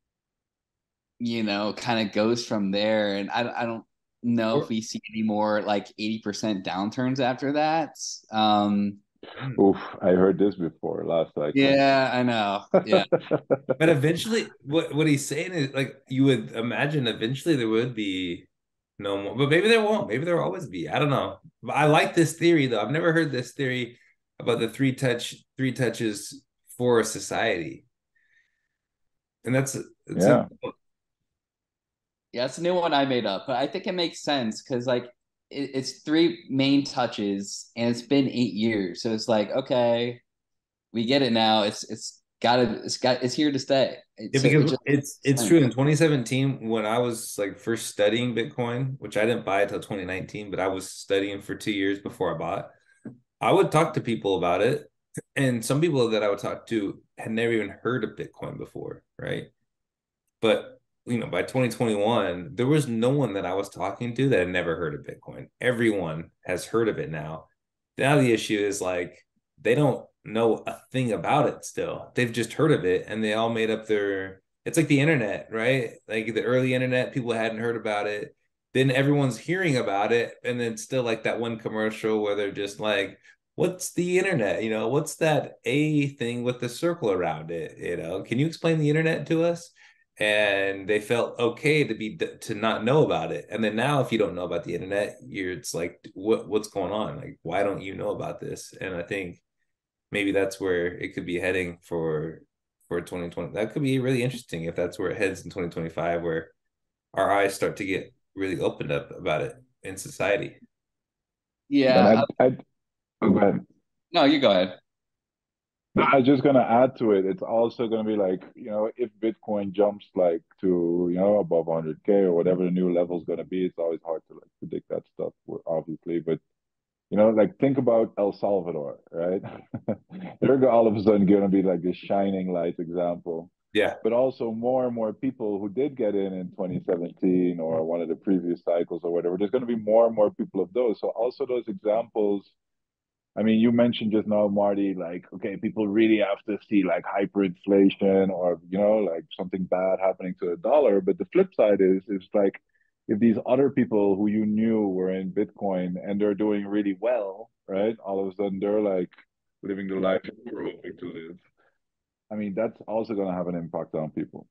you know, kind of goes from there. And I, I don't know if Or- we see any more like eighty percent downturns after that. Um, Mm. Oof, I heard this before last cycle. yeah, I know. Yeah. But eventually, what what he's saying is like you would imagine eventually there would be no more, but maybe there won't. Maybe there will always be. I don't know. But I like this theory though. I've never heard this theory about the three touch three touches for a society, and that's it's a Yeah. Yeah, it's a new one I made up, but I think it makes sense because like it, it's three main touches and it's been eight years. So it's like, okay, we get it now. It's it's gotta it's got it's here to stay. yeah, It's it because just it's makes it's true. sense. In twenty seventeen, when I was like first studying Bitcoin, which I didn't buy until twenty nineteen, but I was studying for two years before I bought. I would talk to people about it, and some people that I would talk to had never even heard of Bitcoin before, right? But you know, by twenty twenty-one, there was no one that I was talking to that had never heard of Bitcoin. Everyone has heard of it now. Now the issue is like they don't know a thing about it still. They've just heard of it and they all made up their it's like the internet, right? Like the early internet, people hadn't heard about it. Then everyone's hearing about it, and then still like that one commercial where they're just like, what's the internet? You know, what's that A thing with the circle around it? You know, can you explain the internet to us? And they felt okay to be to not know about it. And then now if you don't know about the internet, you're it's like what what's going on? Like why don't you know about this? And I think maybe that's where it could be heading for for twenty twenty. That could be really interesting if that's where it heads in twenty twenty-five, where our eyes start to get really opened up about it in society. And Yeah. I, I, oh, go ahead. No, you go ahead. No, I was just gonna add to it. It's also gonna be like, you know, if Bitcoin jumps like to, you know, above one hundred K or whatever the new level is gonna be, it's always hard to like predict that stuff, obviously. But you know, like think about El Salvador, right? They're all of a sudden gonna be like this shining light example. Yeah. But also more and more people who did get in in twenty seventeen or one of the previous cycles or whatever. There's going to be more and more people of those. So also those examples. I mean, you mentioned just now, Marty, like, okay, people really have to see like hyperinflation or, you know, like something bad happening to the dollar. But the flip side is, is like, if these other people who you knew were in Bitcoin and they're doing really well, right? All of a sudden they're like living the life we're hoping to live. I mean, that's also going to have an impact on people.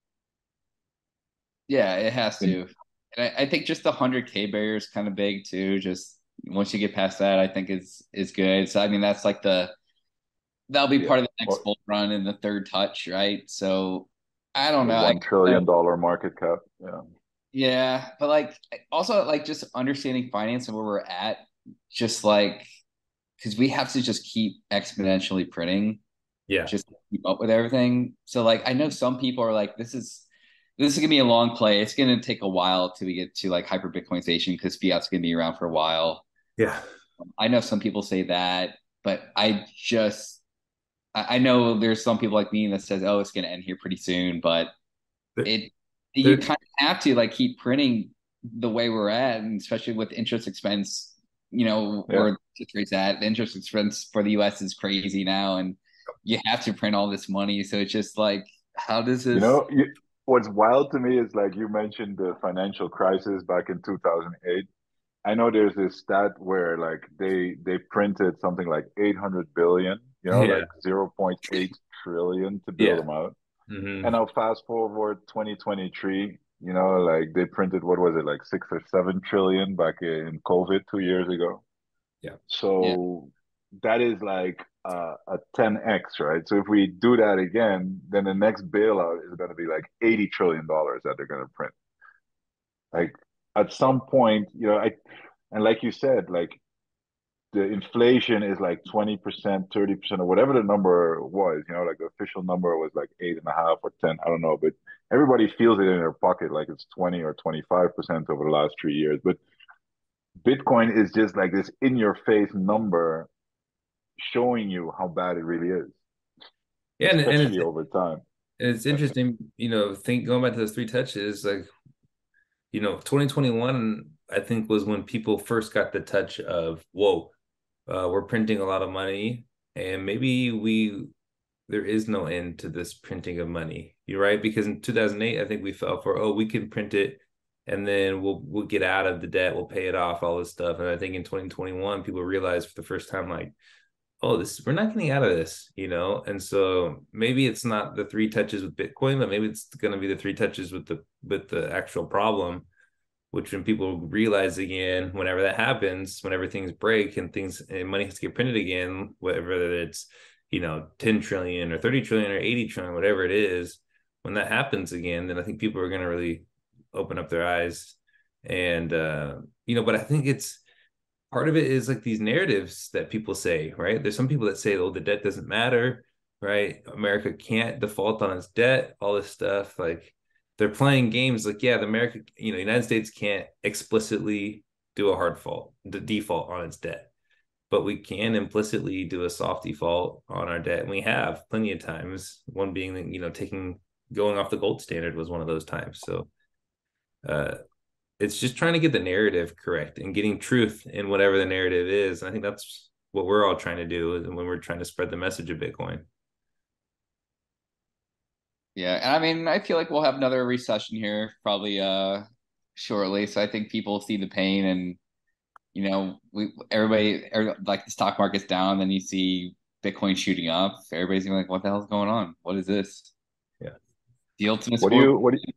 Yeah, it has And to. And I, I think just the one hundred K barrier is kind of big too. Just once you get past that, I think is is good. So I mean, that's like the that'll be yeah, part of the next or bull run in the third touch, right? So I don't the know. I one trillion dollar market cap. Yeah, Yeah, but like also like just understanding finance and where we're at, just like because we have to just keep exponentially printing Yeah. just to keep up with everything. So like I know some people are like, this is this is gonna be a long play. It's gonna take a while till we get to like hyper Bitcoinization because fiat's gonna be around for a while. Yeah. I know some people say that, but I just I, I know there's some people like me that says, oh, it's gonna end here pretty soon, but There, it you there, kind of have to like keep printing the way we're at, and especially with interest expense, you know, yeah. where interest rates at. The interest expense for the U S is crazy now, and you have to print all this money. So it's just like, how does You this? know, you, what's wild to me is like you mentioned the financial crisis back in two thousand eight. I know there's this stat where like they they printed something like eight hundred billion, you know, yeah. like zero point eight trillion to build Yeah. them out. Hmm. And now fast forward twenty twenty-three, you know, like they printed, what was it, like six or seven trillion back in COVID two years ago. Yeah. Yeah. So that is like uh, a ten x, right? So if we do that again, then the next bailout is going to be like eighty trillion dollars that they're going to print. Like at some point, you know, I and like you said, like the inflation is like twenty percent, thirty percent, or whatever the number was, you know, like the official number was like eight and a half or ten, I don't know, but everybody feels it in their pocket like it's twenty or twenty-five percent over the last three years. But Bitcoin is just like this in your face number showing you how bad it really is, Yeah, and, and it's especially over time. it's interesting, you know, think going back to those three touches, like, you know, twenty twenty-one, I think was when people first got the touch of, whoa, uh, we're printing a lot of money, and maybe we there is no end to this printing of money. You're right, because in two thousand eight, I think we fell for, oh, we can print it, and then we'll we'll get out of the debt, we'll pay it off, all this stuff. And I think in twenty twenty-one, people realized for the first time, like, oh, this we're not getting out of this, you know. And so maybe it's not the three touches with Bitcoin, but maybe it's going to be the three touches with the with the actual problem, which when people realize again, whenever that happens, whenever things break and things and money has to get printed again, whether it's, you know, ten trillion or thirty trillion or eighty trillion, whatever it is, when that happens again, then I think people are going to really open up their eyes. And, uh, you know, but I think it's part of it is like these narratives that people say, right? There's some people that say, oh, the debt doesn't matter, right? America can't default on its debt, all this stuff. Like they're playing games like, yeah, the America, you know, United States can't explicitly do a hard fault, the default on its debt, but we can implicitly do a soft default on our debt. And we have plenty of times, one being, you know, taking, going off the gold standard was one of those times. So, uh, it's just trying to get the narrative correct and getting truth in whatever the narrative is. And I think that's what we're all trying to do when we're trying to spread the message of Bitcoin. Yeah, and I mean, I feel like we'll have another recession here probably uh shortly. So I think people see the pain, and you know, we everybody, every, like the stock market's down, then you see Bitcoin shooting up. Everybody's gonna be like, "What the hell's going on? What is this?" Yeah. The ultimate What do you scoreboard. what do you,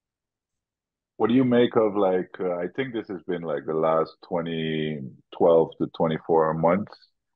what do you make of like uh, I think this has been like the last twenty twelve to twenty-four months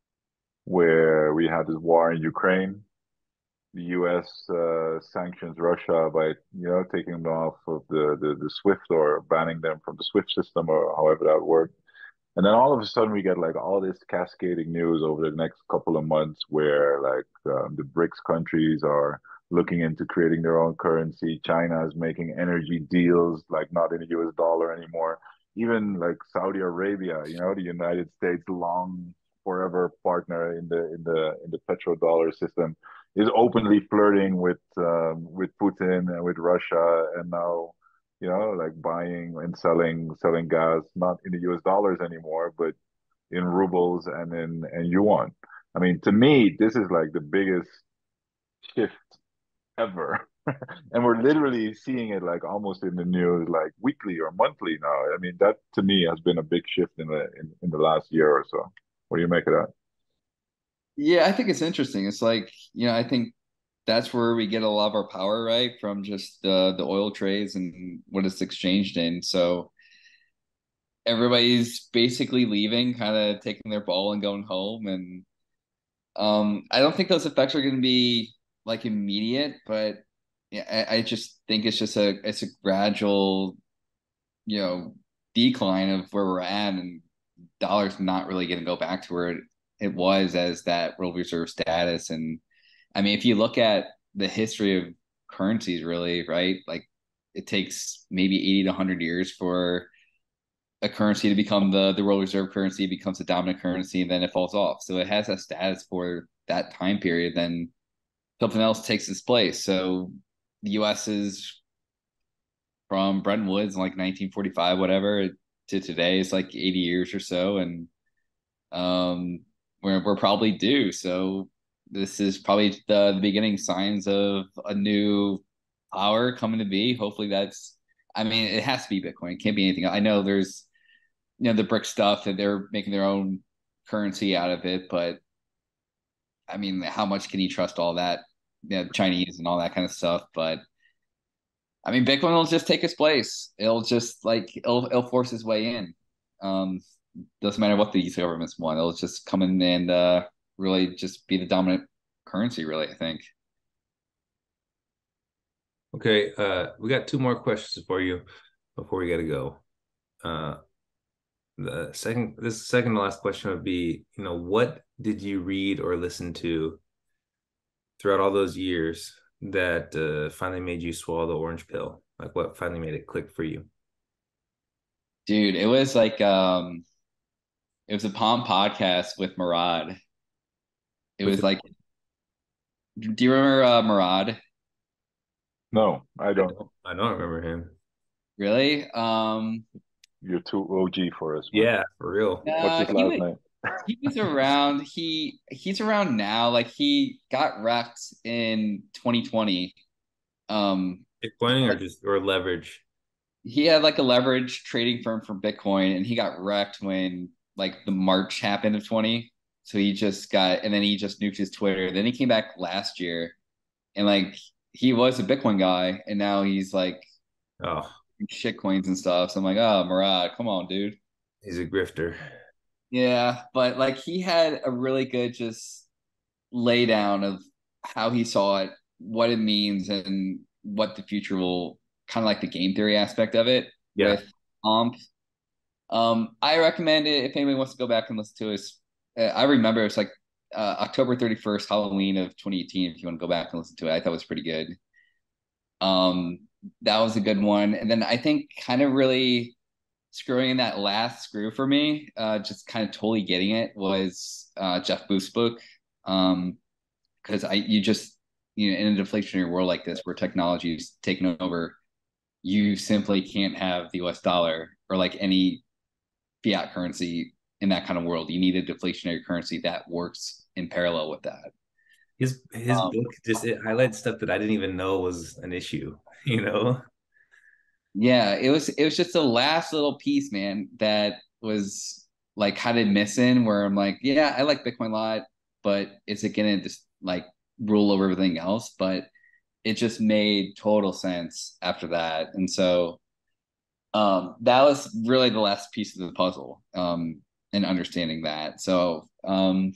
where we had this war in Ukraine. The U S uh, sanctions Russia by, you know, taking them off of the, the, the SWIFT or banning them from the SWIFT system or however that worked. And then all of a sudden we get like all this cascading news over the next couple of months where like um, the BRICS countries are looking into creating their own currency. China is making energy deals like not in the U S dollar anymore. Even like Saudi Arabia, you know, the United States long forever partner in the in the in the petrodollar system is openly flirting with um, with Putin and with Russia, and now, you know, like buying and selling selling gas not in the U S dollars anymore, but in rubles and in and yuan. I mean, to me, this is like the biggest shift ever. And we're literally seeing it like almost in the news like weekly or monthly now. I mean, that to me has been a big shift in the in, in the last year or so. What do you make of that? Yeah, I think it's interesting. It's like, you know, I think that's where we get a lot of our power, right? From just the the oil trades and what it's exchanged in. So everybody's basically leaving, kind of taking their ball and going home. And um, I don't think those effects are going to be like immediate, but yeah, I, I just think it's just a it's a gradual, you know, decline of where we're at, and dollar's not really going to go back to where it, it was as that world reserve status. And I mean, if you look at the history of currencies, really, right? Like it takes maybe eighty to one hundred years for a currency to become the the world reserve currency, becomes a dominant currency, and then it falls off. So it has a status for that time period, then something else takes its place. So the U S is from Bretton Woods in like nineteen forty-five, whatever, to today is like eighty years or so, and um, we're we're probably due. So this is probably the, the beginning signs of a new power coming to be. Hopefully, that's. I mean, it has to be Bitcoin. It can't be anything else. I know there's, you know, the brick stuff that they're making their own currency out of it, but I mean, how much can you trust all that you know, Chinese and all that kind of stuff. But I mean, Bitcoin will just take its place. It'll just like it'll it'll force its way in. Um, doesn't matter what these governments want. It'll just come in and uh, really just be the dominant currency. Really, I think. Okay, uh, we got two more questions for you before we got to go. Uh, the second, this second to last question would be, you know, what did you read or listen to throughout all those years that uh, finally made you swallow the orange pill? Like, what finally made it click for you? Dude, it was like um, it was a Palm podcast with Murad. It With was the, like, do you remember uh, Murad? No, I I don't. don't, I don't remember him. Really? Um, You're too O G for us, man. Yeah, for real. What's uh, his he last was name? he was around. He he's around now. Like he got wrecked in twenty twenty. Um, Bitcoining or just or leverage? he had like a leverage trading firm for Bitcoin, and he got wrecked when like the March happened of twenty. So he just got, and then he just nuked his Twitter. Then he came back last year, and like he was a Bitcoin guy, and now he's like Oh, shit coins and stuff. So I'm like, oh, Murad, come on, dude. he's a grifter. Yeah, but like he had a really good just lay down of how he saw it, what it means, and what the future will kind of like the game theory aspect of it Yeah. with Omp. Um, I recommend it if anybody wants to go back and listen to it. Uh, I remember it was like uh, October thirty-first, Halloween of twenty eighteen. If you want to go back and listen to it, I thought it was pretty good. Um, that was a good one. And then I think kind of really screwing in that last screw for me, uh, just kind of totally getting it was uh, Jeff Booth's book. Um, because I you just you know in a deflationary world like this where technology is taking over, you simply can't have the U S dollar or like any fiat currency in that kind of world. You need a deflationary currency that works in parallel with that. His his Um, book just it highlights stuff that I didn't even know was an issue, you know? yeah, it was it was just the last little piece, man, that was like kind of missing. Where I'm like, yeah, I like Bitcoin a lot, but is it gonna just like rule over everything else? But it just made total sense after that. And so um, that was really the last piece of the puzzle um, in understanding that. So um,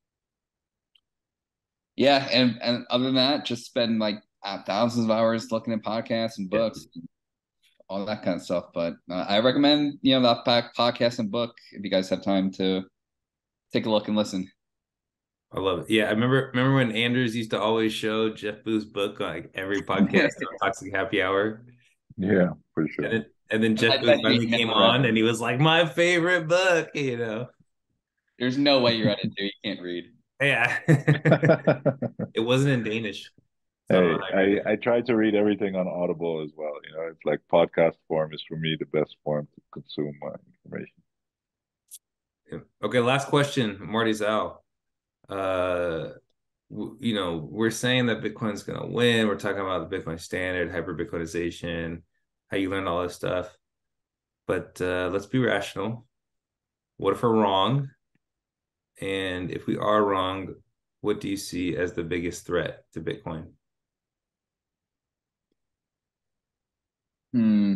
yeah, and and other than that, just spend like uh, thousands of hours looking at podcasts and Yeah. books, and all that kind of stuff. But uh, I recommend you know that podcast and book if you guys have time to take a look and listen. I love it. Yeah, I remember remember when Anders used to always show Jeff Booth's book on like every podcast on Toxic Happy Hour. Yeah, for And sure. then and then Jeff I Booth bet you finally never came read on it. and he was like, my favorite book, you know. There's no way you read it, dude. You can't read. Yeah. It wasn't in Danish. So I don't know Hey, how I read I it. I try to read everything on Audible as well. You know, it's like podcast form is for me the best form to consume my information. Okay, last question, Marty Zhao. Uh, w- you know, we're saying that Bitcoin's gonna win. We're talking about the Bitcoin standard, hyper Bitcoinization, how you learn all this stuff. But uh, let's be rational. What if we're wrong? And if we are wrong, what do you see as the biggest threat to Bitcoin? Hmm.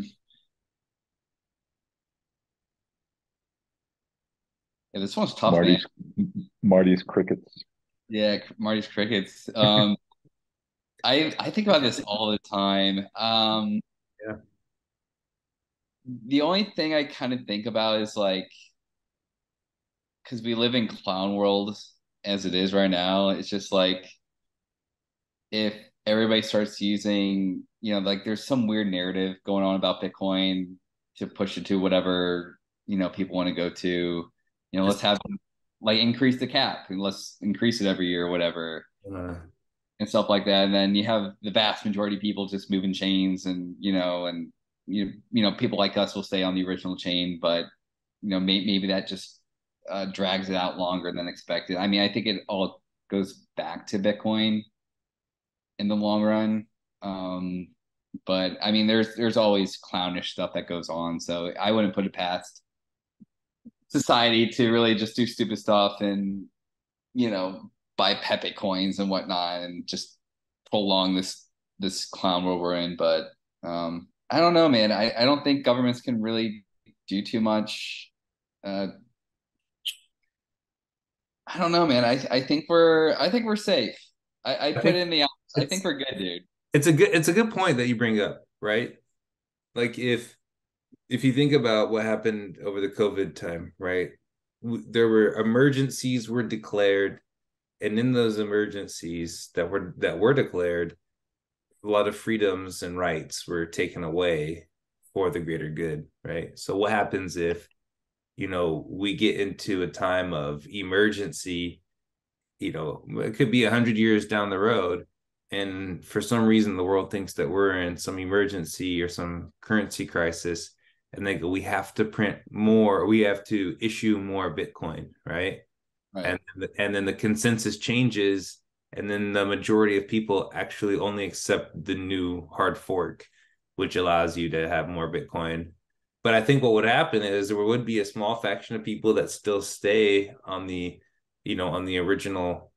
Yeah, this one's tough, man. Marty's Marty's crickets. Yeah, Marty's crickets. Um, I I think about this all the time. Um, Yeah. the only thing I kind of think about is like because we live in clown world as it is right now. It's just like if everybody starts using, you know, like there's some weird narrative going on about Bitcoin to push it to whatever, you know, people want to go to. You know, let's Just have like increase the cap and let's increase it every year or whatever uh, and stuff like that. And then you have the vast majority of people just moving chains and, you know, and you you know, people like us will stay on the original chain, but you know, may, maybe that just uh, drags it out longer than expected. I mean, I think it all goes back to Bitcoin in the long run. Um, but I mean, there's there's always clownish stuff that goes on, so I wouldn't put it past society to really just do stupid stuff and you know buy Pepe coins and whatnot and just prolong this this clown world we're in. But um, I don't know, man. I, I don't think governments can really do too much. Uh, I don't know, man. I I think we're I think we're safe. I I I put think in the I think it's we're good, dude. it's a good it's a good point that you bring up, right? Like if if you think about what happened over the COVID time, right? There were emergencies were declared, and in those emergencies that were that were declared, a lot of freedoms and rights were taken away for the greater good, right? So what happens if, you know, we get into a time of emergency, you know, it could be a hundred years down the road, and for some reason the world thinks that we're in some emergency or some currency crisis, and they go, we have to print more, we have to issue more Bitcoin, right? Right. And and then the consensus changes, and then the majority of people actually only accept the new hard fork, which allows you to have more Bitcoin. But I think what would happen is there would be a small faction of people that still stay on the, you know, on the original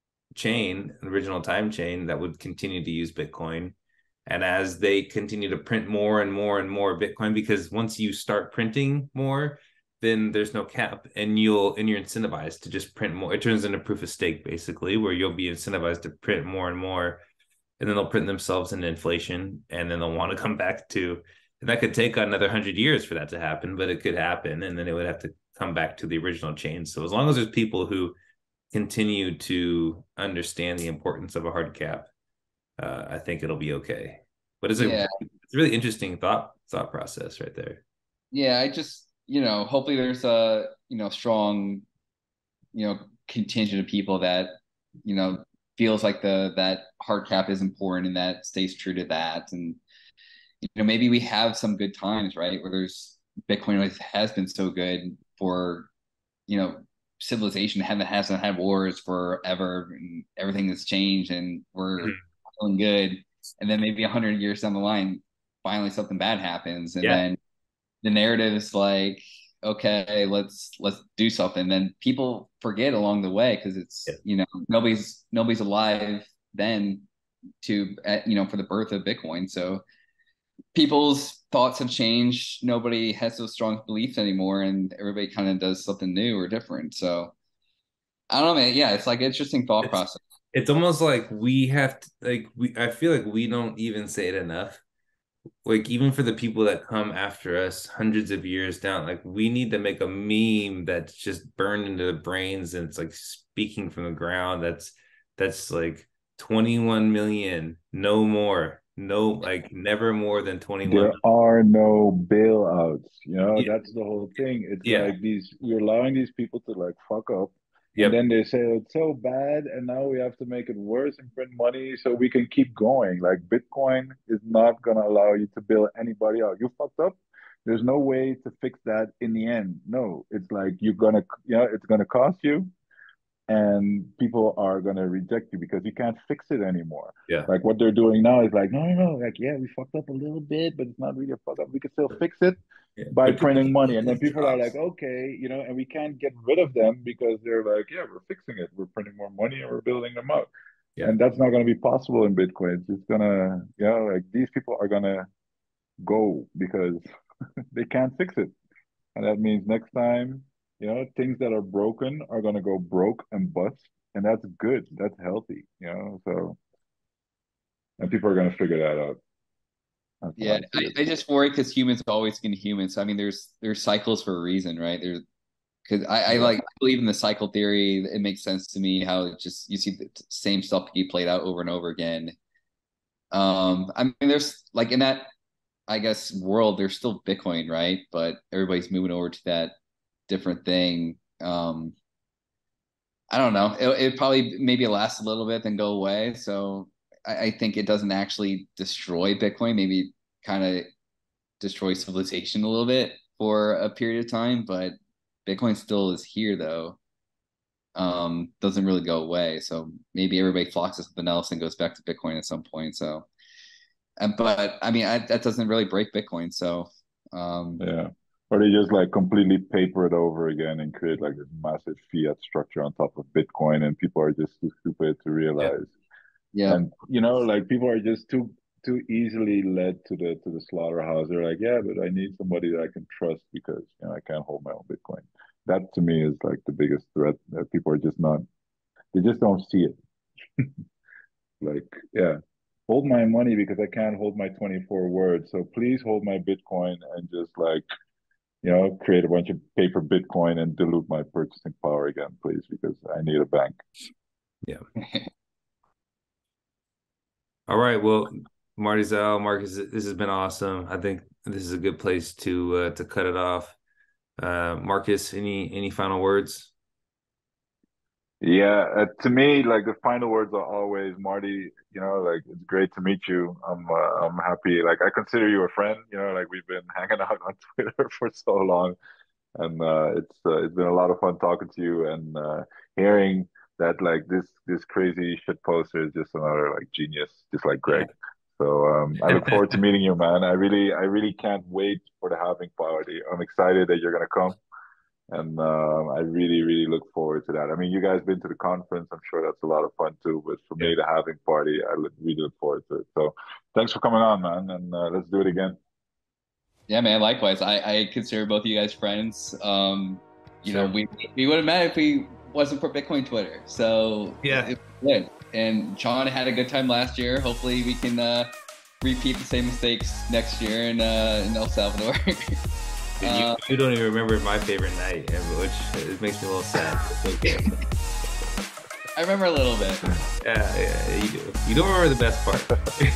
chain, original time chain, that would continue to use Bitcoin. And as they continue to print more and more and more Bitcoin, because once you start printing more, then there's no cap, and you'll and you're incentivized to just print more. It turns into proof of stake, basically, where you'll be incentivized to print more and more, and then they'll print themselves into inflation, and then they'll want to come back to, and that could take another hundred years for that to happen, but it could happen, and then it would have to come back to the original chain. So as long as there's people who continue to understand the importance of a hard cap, uh, I think it'll be okay. But it's a Yeah. it's a really interesting thought thought process right there. Yeah. I just you know hopefully there's a you know strong you know contingent of people that you know feels like the that hard cap is important and that stays true to that. And you know maybe we have some good times, right, where there's Bitcoin has been so good for you know civilization hasn't hasn't had wars forever and everything has changed and we're Mhm. feeling good. And then maybe a hundred years down the line, finally something bad happens, and Yeah. then the narrative is like, okay, let's let's do something. Then people forget along the way because Yeah. it's you know nobody's nobody's alive then to uh, you know for the birth of Bitcoin. So people's thoughts have changed. Nobody has those strong beliefs anymore, and everybody kind of does something new or different. So I don't know, man. Yeah, it's like interesting thought It's process. it's almost like we have to, like we I feel like we don't even say it enough. Like even for the people that come after us hundreds of years down, like we need to make a meme that's just burned into the brains, and it's like speaking from the ground. That's that's like twenty-one million, no more. No, like never more than twenty-one There million. are no bailouts. You know, Yeah. that's the whole thing. It's Yeah. like these, we're allowing these people to like fuck up. And Yep. then they say it's so bad, and now we have to make it worse and print money so we can keep going. Like Bitcoin is not gonna allow you to bail anybody out. You fucked up. There's no way to fix that in the end. No, it's like you're gonna, you know, it's gonna cost you, and people are gonna reject you because you can't fix it anymore. Yeah. Like what they're doing now is like, no, no, no, like yeah, we fucked up a little bit, but it's not really a fuck up. We can still fix it Yeah. by They're putting printing people money. And then in people are like, jobs. okay, you know, and we can't get rid of them because they're like, yeah, we're fixing it. We're printing more money and we're building them up. Yeah. And that's not gonna be possible in Bitcoin. It's just gonna, you know, like these people are gonna go because they can't fix it. And that means next time, you know, things that are broken are going to go broke and bust. And that's good. That's healthy, you know. So, and people are going to figure that out. That's how Yeah, I see it. I, I just worry because humans always can humans. So, I mean, there's there's cycles for a reason, right? There's because I, I Yeah. like I believe in the cycle theory. It makes sense to me how it just you see the same stuff get played out over and over again. Um, I mean, there's like in that I guess world, there's still Bitcoin, right? But everybody's moving over to that different thing. Um, I don't know. It, it probably maybe last a little bit then go away. So I, I think it doesn't actually destroy Bitcoin. Maybe kind of destroy civilization a little bit for a period of time, but Bitcoin still is here though. Um, doesn't really go away. So maybe everybody flocks to something else and goes back to Bitcoin at some point. So, uh, but I mean, I, that doesn't really break Bitcoin. So, um, Yeah. Or they just like completely paper it over again and create like this massive fiat structure on top of Bitcoin, and people are just too stupid to Yeah. realize. Yeah. And you know, like people are just too too easily led to the to the slaughterhouse. They're like, yeah, but I need somebody that I can trust because you know I can't hold my own Bitcoin. That to me is like the biggest threat that people are just not. They just don't see it. Like, yeah, hold my money because I can't hold my twenty-four words. So please hold my Bitcoin and just like, you know, create a bunch of paper Bitcoin and dilute my purchasing power again, please, because I need a bank. Yeah. All right. Well, Marty Zal, Marcus, this has been awesome. I think this is a good place to uh, to cut it off. Uh, Marcus, any any final words? Yeah, uh, to me, like the final words are always, Marty, you know, like it's great to meet you. I'm uh, I'm happy. Like I consider you a friend, you know, like we've been hanging out on Twitter for so long. And uh, it's uh, it's been a lot of fun talking to you and uh, hearing that like this this crazy shit poster is just another like genius, just like Greg. So um, I look forward to meeting you, man. I really I really can't wait for the halving party. I'm excited that you're gonna come, and uh, I really really look forward to that. I mean, you guys been to the conference. I'm sure that's a lot of fun too. But for Yeah. me, the halving party, I look, really look forward to it. So thanks for coming on, man, and uh, let's do it again. Yeah, man. Likewise, I, I consider both of you guys friends. Um, you know, Sure. we we would have met if we wasn't for Bitcoin Twitter. So Yeah. it was good. And John had a good time last year. Hopefully, we can uh, repeat the same mistakes next year in uh, in El Salvador. You, uh, you don't even remember my favorite night, which it makes me a little sad. It's okay. I remember a little bit. Yeah, yeah, you do. You don't remember the best part.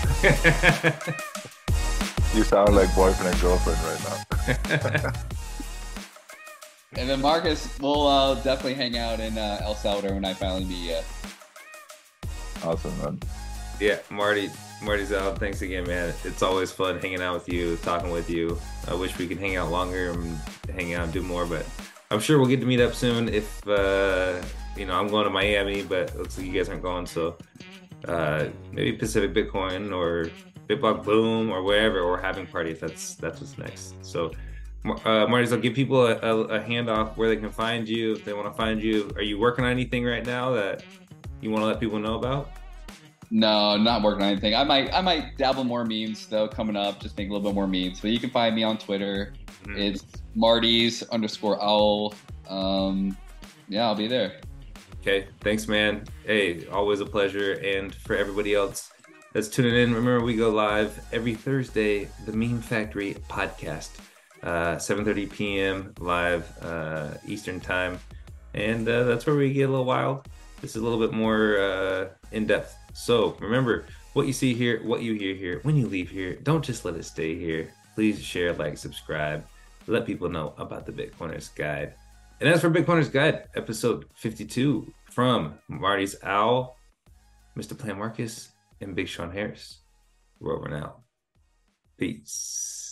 You sound like boyfriend and girlfriend right now. And then Marcus, we'll uh, definitely hang out in uh, El Salvador when I finally meet you. Awesome, man. Yeah, Marty, Marty's out. Thanks again, man. It's always fun hanging out with you, talking with you. I wish we could hang out longer and hang out and do more, but I'm sure we'll get to meet up soon. If uh, you know, I'm going to Miami, but it looks like you guys aren't going, so uh, maybe Pacific Bitcoin or Bitblock Boom or wherever, or having party if that's that's what's next. So, uh, Marty's, I'll give people a, a, a handoff where they can find you if they want to find you. Are you working on anything right now that you want to let people know about? No, not working on anything. I might I might dabble more memes though coming up, just make a little bit more memes. But you can find me on Twitter. Mm-hmm. It's Marty's underscore owl. Um, yeah, I'll be there. Okay, thanks, man. Hey, always a pleasure. And for everybody else that's tuning in, remember we go live every Thursday, the Meme Factory podcast, uh, seven thirty p.m. live uh, Eastern time, and uh, that's where we get a little wild. This is a little bit more uh, in depth. So remember, what you see here, what you hear here, when you leave here, don't just let it stay here. Please share, like, subscribe, let people know about the Bitcoiners Guide. And as for Bitcoiners Guide, episode fifty-two, from Marty's Owl, Mister Plan Marcus, and Big Sean Harris, we're over now. Peace.